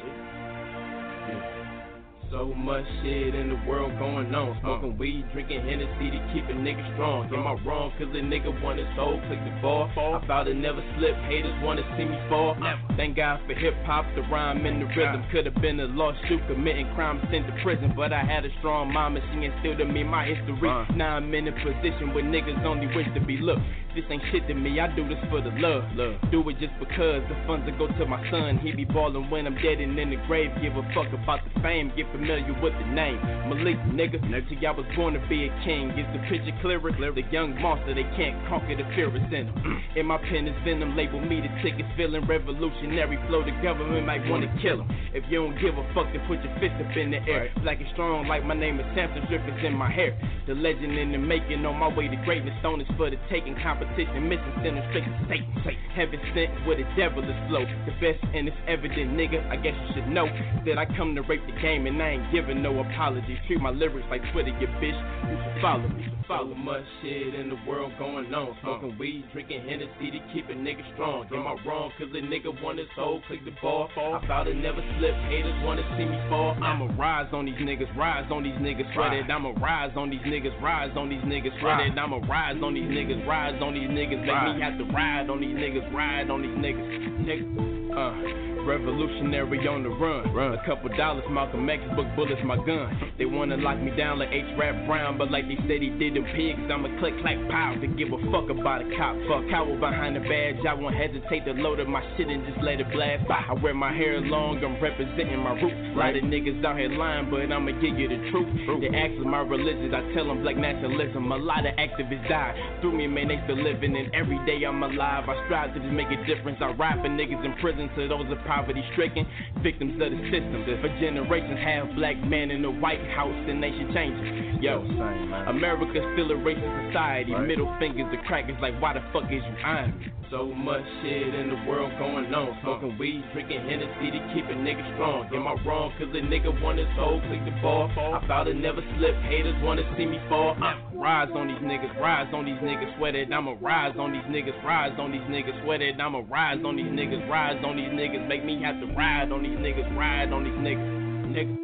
Yeah. So much shit in the world going on. Smoking weed, drinking Hennessy to keep a nigga strong. Am I wrong? Cause a nigga want his soul, click the ball. I thought it never slip, haters wanna see me fall. Thank God for hip hop, the rhyme and the rhythm. Could've been a lost shoot, committing crimes, sent to prison. But I had a strong mama, she instilled in me my history. Now I'm in a position where niggas only wish to be looked. This ain't shit to me, I do this for the love. Do it just because the funds that go to my son. He be ballin' when I'm dead and in the grave. Give a fuck about the fame, get familiar with the name. Malik, nigga, see, I was born to be a king. Is the picture clearer? The young monster, they can't conquer the fear is in them. In my pen is venom, label me the tickets, feeling revolutionary flow. The government might wanna kill him. If you don't give a fuck, then put your fist up in the air. Black and strong like my name is Samson, drip is in my hair. The legend in the making, on my way to greatness. Stone is for the taking, competition, missing sinners, straight to Satan. Heaven sent with a devilish flow. The best and it's evident, nigga. I guess you should know that I come to rape the game and I ain't giving no apologies. Treat my lyrics like Twitter, you bitch. You should follow me. So much shit in the world going on. Smoking weed, drinking Hennessy to keep a nigga strong. Am I wrong? Cause a nigga want his soul, click the ball. I thought it never slipped, haters wanna see me fall. I'ma rise on these niggas, rise on these niggas, sweat it. I'ma rise on these niggas, rise on these niggas, sweat it. I'ma rise on these niggas, rise on these niggas. Make me have to ride on these niggas, ride on these niggas. Revolutionary on the run. A couple dollars, Malcolm X, book bullets, my gun. They wanna lock me down like H-Rap Brown, but like they said he did them pigs, I'ma click, clack, pow, to give a fuck about a cop. Fuck, coward behind the badge, I won't hesitate to load up my shit and just let it blast. I wear my hair long, I'm representing my roots. A lot of niggas out here lying, but I'ma give you the truth. They ask for my religion, I tell them black nationalism. A lot of activists die through me, man, they still living, and every day I'm alive. I strive to just make a difference. I ride for niggas in prison, so those are poverty-stricken, victims of the system. For generations, half black man in the White House, the nation changing. Yo, America's still a racist society. Middle fingers to crackers like, why the fuck is you eyeing me? So much shit in the world going on. Smoking weed, drinking Hennessy to keep a nigga strong. Am I wrong? Cause a nigga want his soul, click the ball. I thought it never slipped, haters wanna see me fall. Rise on these niggas, rise on these niggas, sweat it. I'ma rise on these niggas, rise on these niggas, sweat it. I'ma rise on these niggas, rise on these niggas. Make me have to ride on these niggas, ride on these niggas.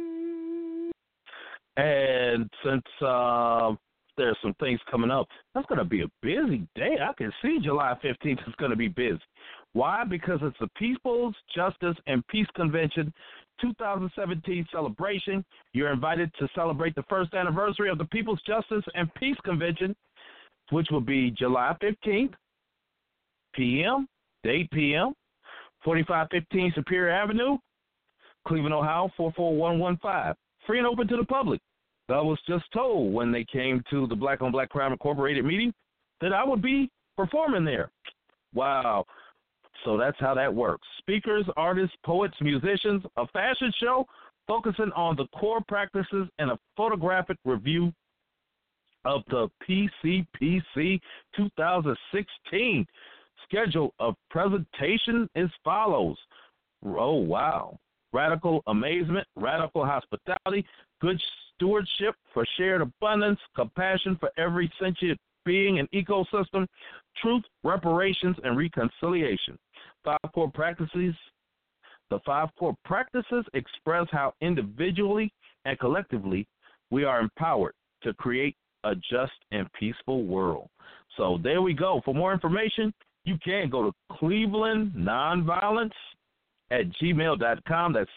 And since there's some things coming up, that's going to be a busy day. I can see July 15th is going to be busy. Why? Because it's the People's Justice and Peace Convention 2017 celebration. You're invited to celebrate the first anniversary of the People's Justice and Peace Convention, which will be July 15th, p.m. to 8 p.m., 4515 Superior Avenue, Cleveland, Ohio, 44115. Free and open to the public. I was just told when they came to the Black on Black Crime Incorporated meeting that I would be performing there. Wow. So that's how that works. Speakers, artists, poets, musicians, a fashion show focusing on the core practices and a photographic review of the PCPC 2016. Schedule of presentation is follows. Oh, wow. Radical amazement, radical hospitality, good stewardship for shared abundance, compassion for every sentient being and ecosystem, truth, reparations, and reconciliation. 5 core practices. The 5 core practices express how individually and collectively we are empowered to create a just and peaceful world. So there we go. For more information, you can go to Cleveland Nonviolence at gmail.com. That's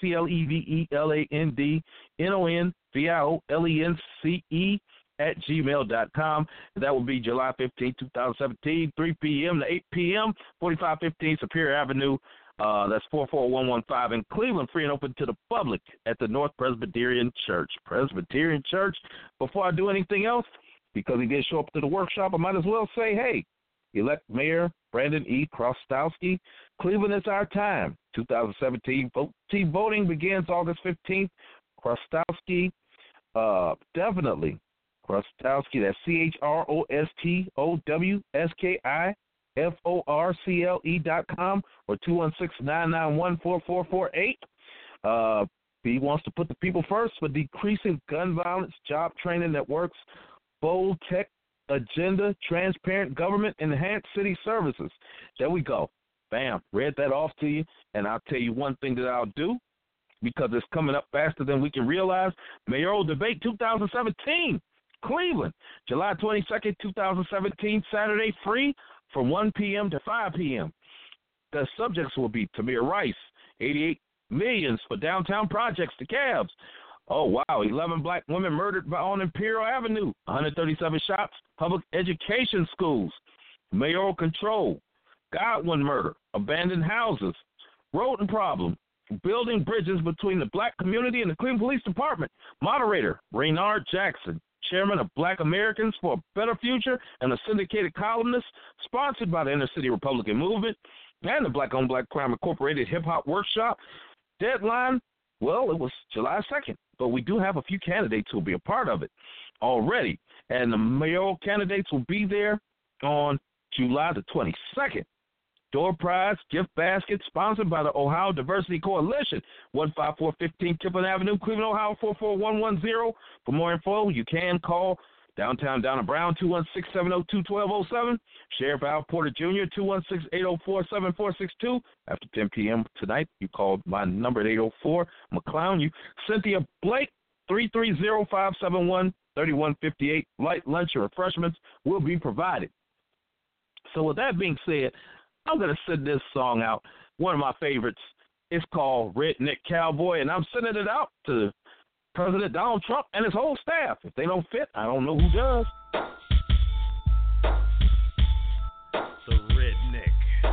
ClevelandNonviolence at gmail.com. That will be July 15, 2017, 3 p.m. to 8 p.m., 4515 Superior Avenue. That's 44115 in Cleveland, free and open to the public at the North Presbyterian Church. Presbyterian Church. Before I do anything else, because he did show up to the workshop, I might as well say, hey, elect Mayor Brandon E. Krostowski, Cleveland is our time. 2017 voting begins August 15th. Krostowski, definitely. Krostowski, that's ChrostowskiForcle.com or 216-991-4448. He wants to put the people first for decreasing gun violence, job training that works, bold tech agenda, transparent government, enhanced city services. There we go. Bam. Read that off to you. And I'll tell you one thing that I'll do, because it's coming up faster than we can realize. Mayoral Debate 2017, Cleveland, July 22nd, 2017, Saturday, free from 1 p.m. to 5 p.m. The subjects will be Tamir Rice, 88 millions for downtown projects to cabs. Oh, wow, 11 black women murdered on Imperial Avenue, 137 shots, public education schools, mayoral control, Godwin murder, abandoned houses, rodent problem, building bridges between the black community and the Cleveland Police Department. Moderator, Raynard Jackson, chairman of Black Americans for a Better Future and a syndicated columnist, sponsored by the Inner City Republican Movement and the Black on Black Crime Incorporated Hip Hop Workshop. Deadline, well, it was July 2nd, but we do have a few candidates who will be a part of it already. And the mayoral candidates will be there on July the 22nd. Door prize, gift basket, sponsored by the Ohio Diversity Coalition, 15415 Kipling Avenue, Cleveland, Ohio, 44110. For more info, you can call downtown Donna Brown, 216-702-1207. Sheriff Al Porter Jr., 216-804-7462. After 10 p.m. tonight, you called my number at 804. McClown, you. Cynthia Blake, 330-571-3158. Light lunch and refreshments will be provided. So with that being said, I'm going to send this song out, one of my favorites. It's called Redneck Cowboy, and I'm sending it out to President Donald Trump and his whole staff. If they don't fit, I don't know who does. The Redneck.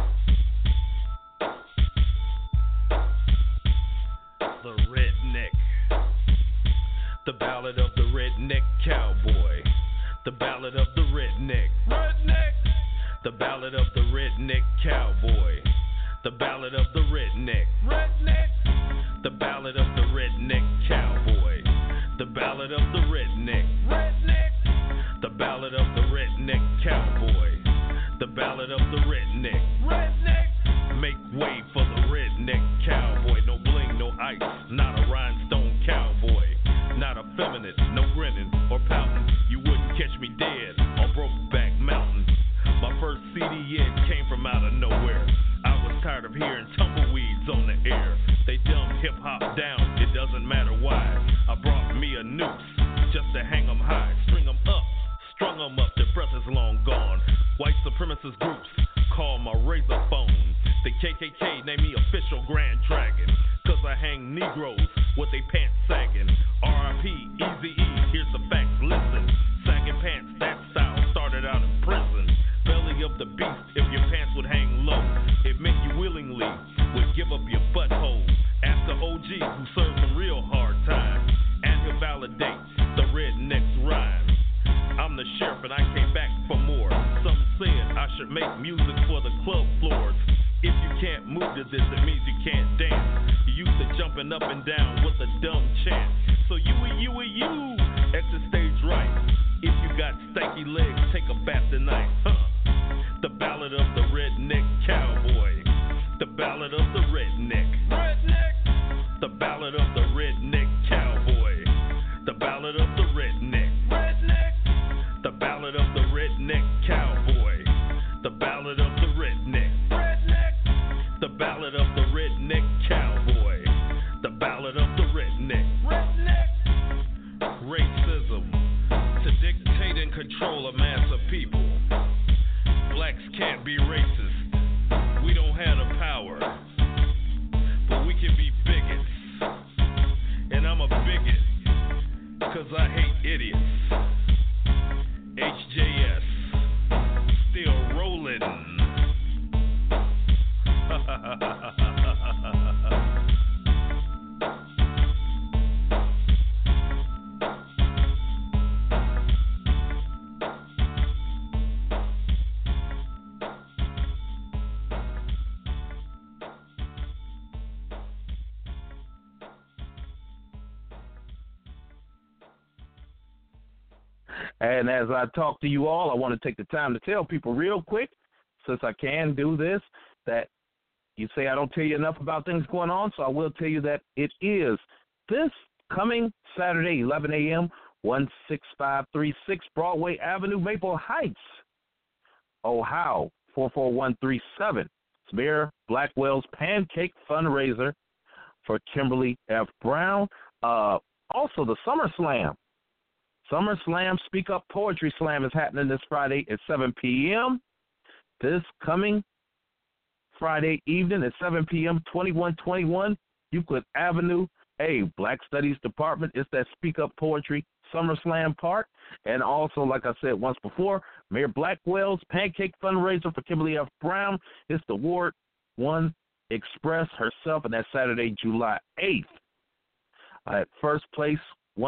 The Redneck. The Ballad of the Redneck Cowboy. The Ballad of the Redneck. Redneck. The Ballad of the Redneck Cowboy. The Ballad of the Redneck. Redneck. The Ballad of the Redneck Cowboy. The Ballad of the Redneck. Redneck. The Ballad of the Redneck Cowboy. The Ballad of the Redneck. Redneck. Make way for the Redneck Cowboy. No bling, no ice. Not a rhinestone cowboy. Not effeminate, no grinning or pouting. You wouldn't catch me dead on Brokeback Mountain. My first CD came from out of nowhere. I was tired of hearing tumbleweeds on the air. They dumbed hip-hop down, it doesn't matter why. I brought me a noose just to hang them high. String them up, strung them up, their breath is long gone. White supremacist groups call my razor phone. The KKK named me official Grand Dragon, cause I hang Negroes with they pants sagging. R.I.P. Eazy-E, here's the facts, listen. Sagging pants, that style started out in prison. Belly of the beast, if your pants would hang low, it meant you willingly would give up your butthole. Ask the OG who served some real hard time, and he'll validate the redneck's rhyme. I'm the sheriff and I came back for more. Some said I should make music for the club floors. If you can't move to this, it means you can't dance. You used to jumping up and down with a dumb chant. So you, exit stage right. If you got stanky legs, take a bath tonight. The ballad of the redneck cowboy. The ballad of the redneck. The ballad of the redneck cowboy. The ballad of the redneck. The ballad of the redneck cowboy. The ballad of the redneck. The ballad of the redneck cowboy. The ballad of the redneck. Racism to dictate and control a mass of people. Blacks can't be racist. We don't have the power, but we can be bigots. And I'm a bigot, cause I hate idiots. HJS, still rolling. And as I talk to you all, I want to take the time to tell people real quick, since I can do this, that you say I don't tell you enough about things going on, so I will tell you that it is this coming Saturday, 11 a.m., 16536 Broadway Avenue, Maple Heights, Ohio, 44137. It's Mayor Blackwell's Pancake Fundraiser for Kimberly F. Brown. Also, the SummerSlam Speak Up Poetry Slam is happening this Friday at 7 p.m. This coming Friday evening at 7 p.m., 2121 Euclid Avenue. Black Studies Department. It's that Speak Up Poetry SummerSlam part. And also, like I said once before, Mayor Blackwell's Pancake Fundraiser for Kimberly F. Brown. It's the Ward 1 Express herself, and that's Saturday, July 8th. At First Place,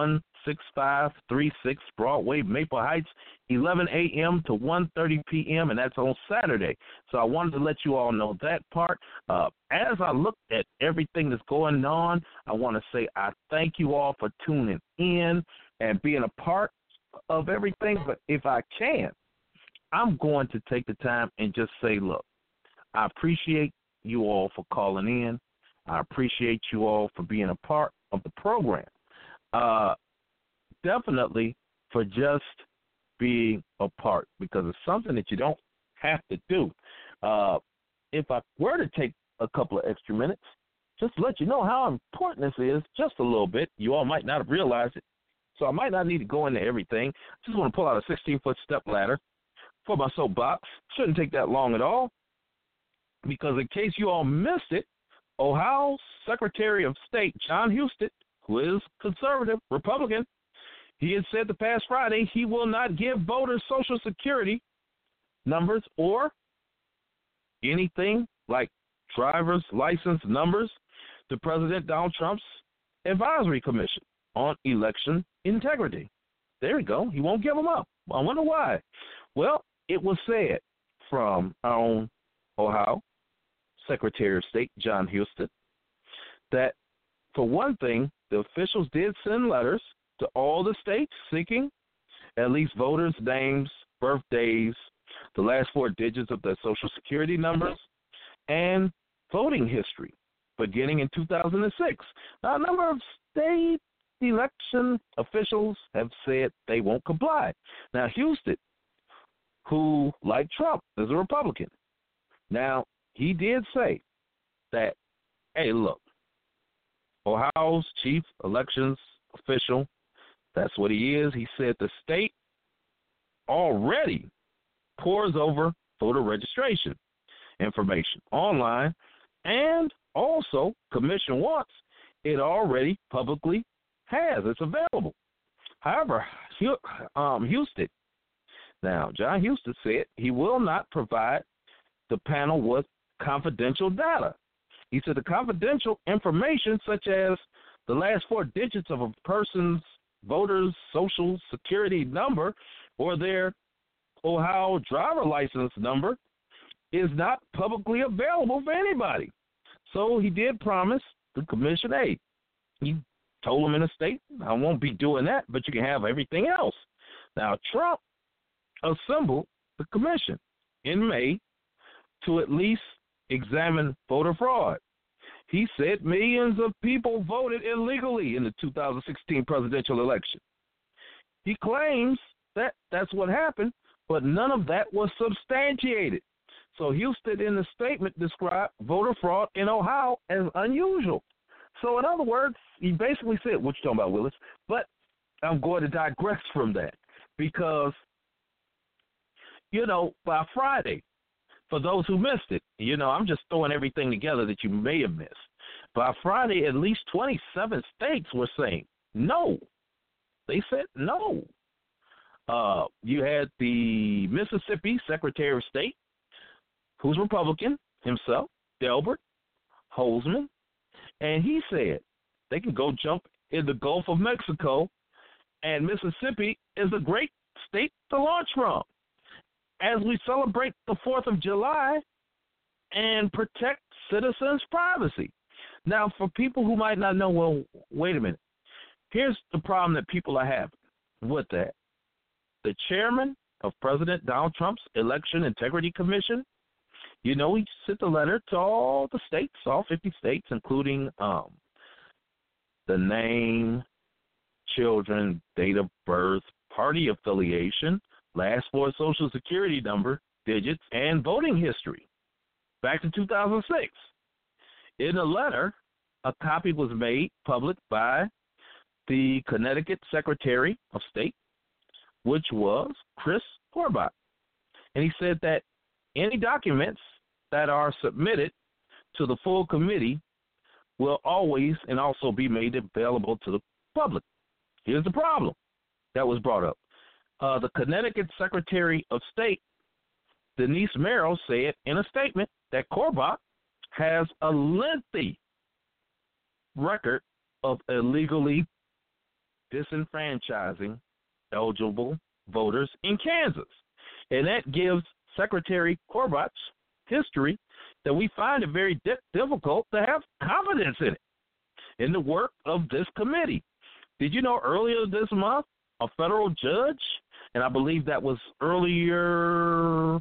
16536 Broadway, Maple Heights, 11 a.m. to 1:30 p.m., and that's on Saturday. So I wanted to let you all know that part. As I look at everything that's going on, I want to say I thank you all for tuning in and being a part of everything. But if I can, I'm going to take the time and just say, look, I appreciate you all for calling in. I appreciate you all for being a part of the program. Definitely for just being a part, because it's something that you don't have to do. If I were to take a couple of extra minutes, just to let you know how important this is, just a little bit. You all might not have realized it, so I might not need to go into everything. Just want to pull out a 16-foot step ladder for my soapbox. Shouldn't take that long at all, because in case you all missed it, Ohio's Secretary of State, John Husted, who is conservative, Republican, he had said the past Friday he will not give voters Social Security numbers or anything like driver's license numbers to President Donald Trump's Advisory Commission on Election Integrity. There we go. He won't give them up. I wonder why. Well, it was said from our own Ohio Secretary of State, John Husted, that for one thing, the officials did send letters to all the states seeking at least voters' names, birthdays, the last four digits of their Social Security numbers, and voting history beginning in 2006. Now, a number of state election officials have said they won't comply. Now, Husted, who, like Trump, is a Republican, now, he did say that, hey, look, Ohio's chief elections official, that's what he is. He said the state already pours over voter registration information online, and also commission wants it already publicly has. It's available. However, Houston, now John Houston said he will not provide the panel with confidential data. He said the confidential information, such as the last 4 digits of a person's voter's social security number or their Ohio driver license number, is not publicly available for anybody. So he did promise the commission, hey, he told them in a state, I won't be doing that, but you can have everything else. Now, Trump assembled the commission in May to at least examine voter fraud. He said millions of people voted illegally in the 2016 presidential election. He claims that that's what happened, but none of that was substantiated. So Houston, in the statement, described voter fraud in Ohio as unusual. So in other words, he basically said, what you talking about, Willis? But I'm going to digress from that because, by Friday, for those who missed it, I'm just throwing everything together that you may have missed. By Friday, at least 27 states were saying no. They said no. You had the Mississippi Secretary of State, who's Republican himself, Delbert Hosemann, and he said they can go jump in the Gulf of Mexico, and Mississippi is a great state to launch from as we celebrate the 4th of July and protect citizens' privacy. Now, for people who might not know, well, wait a minute. Here's the problem that people are having with that. The chairman of President Donald Trump's Election Integrity Commission, he sent a letter to all the states, all 50 states, including the name, children, date of birth, party affiliation, last 4 Social Security number, digits, and voting history back to 2006. In the letter, a copy was made public by the Connecticut Secretary of State, which was Chris Corbett. And he said that any documents that are submitted to the full committee will always and also be made available to the public. Here's the problem that was brought up. The Connecticut Secretary of State, Denise Merrill, said in a statement that Corbett has a lengthy record of illegally disenfranchising eligible voters in Kansas. And that gives Secretary Corbett's history that we find it very difficult to have confidence in it, in the work of this committee. Did you know earlier this month, a federal judge, and I believe that was earlier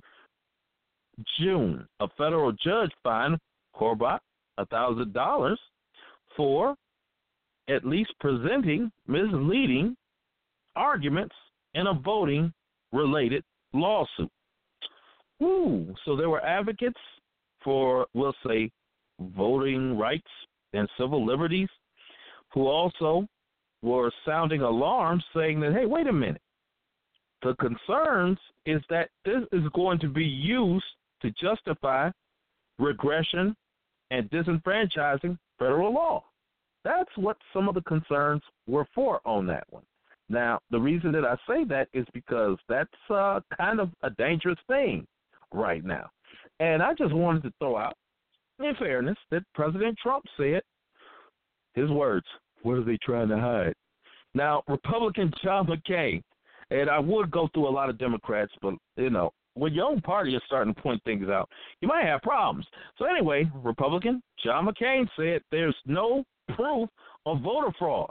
June, a federal judge fined Corbett $1,000 for at least presenting misleading arguments in a voting-related lawsuit. So there were advocates for, we'll say, voting rights and civil liberties who also were sounding alarms saying that, hey, wait a minute. The concerns is that this is going to be used to justify regression and disenfranchising federal law. That's what some of the concerns were for on that one. Now, the reason that I say that is because that's kind of a dangerous thing right now. And I just wanted to throw out, in fairness, that President Trump said, his words, what are they trying to hide? Now, Republican John McCain, and I would go through a lot of Democrats, but, when your own party is starting to point things out, you might have problems. So anyway, Republican John McCain said there's no proof of voter fraud.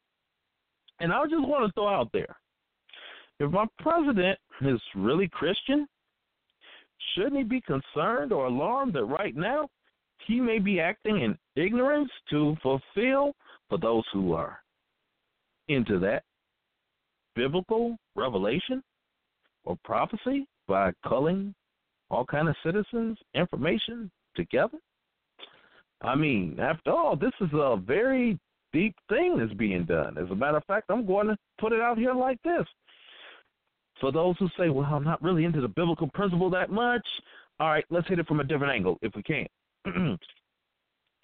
And I just want to throw out there, if my president is really Christian, shouldn't he be concerned or alarmed that right now he may be acting in ignorance to fulfill, for those who are into that, biblical revelation or prophecy by culling all kind of citizens' information together? I mean, after all, this is a very deep thing that's being done. As a matter of fact, I'm going to put it out here like this. For those who say, well, I'm not really into the biblical principle that much, all right, let's hit it from a different angle if we can.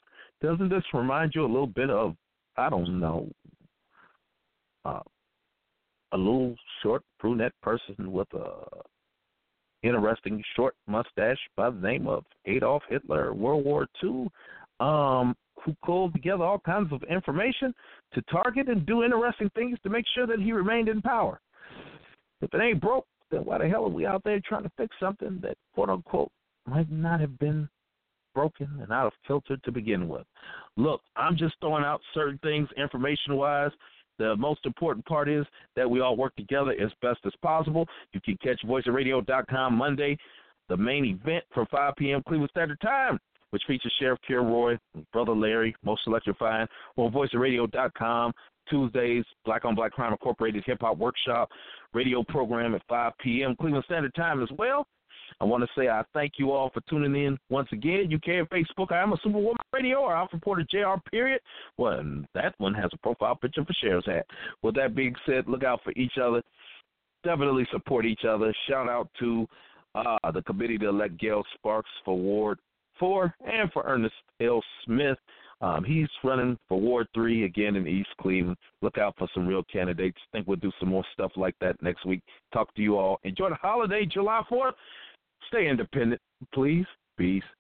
Doesn't this remind you a little bit of, I don't know, a little short brunette person with a interesting short mustache by the name of Adolf Hitler, World War II, who pulled together all kinds of information to target and do interesting things to make sure that he remained in power. If it ain't broke, then why the hell are we out there trying to fix something that, quote unquote, might not have been broken and out of kilter to begin with? Look, I'm just throwing out certain things information-wise. The most important part is that we all work together as best as possible. You can catch voiceofradio.com Monday, the main event from 5 p.m. Cleveland Standard Time, which features Sheriff Kilroy and Brother Larry, most electrifying, on voiceofradio.com. Tuesdays, Black on Black Crime Incorporated Hip-Hop Workshop radio program at 5 p.m. Cleveland Standard Time as well. I want to say I thank you all for tuning in once again. You can Facebook, I Am a Superwoman Radio, or Alpha Reporter JR, period. Well, and that one has a profile picture for Sheriff's hat. With that being said, look out for each other. Definitely support each other. Shout out to the committee to elect Gail Sparks for Ward 4 and for Ernest L. Smith. He's running for Ward 3 again in East Cleveland. Look out for some real candidates. Think we'll do some more stuff like that next week. Talk to you all. Enjoy the holiday, July 4th. Stay independent, please. Peace.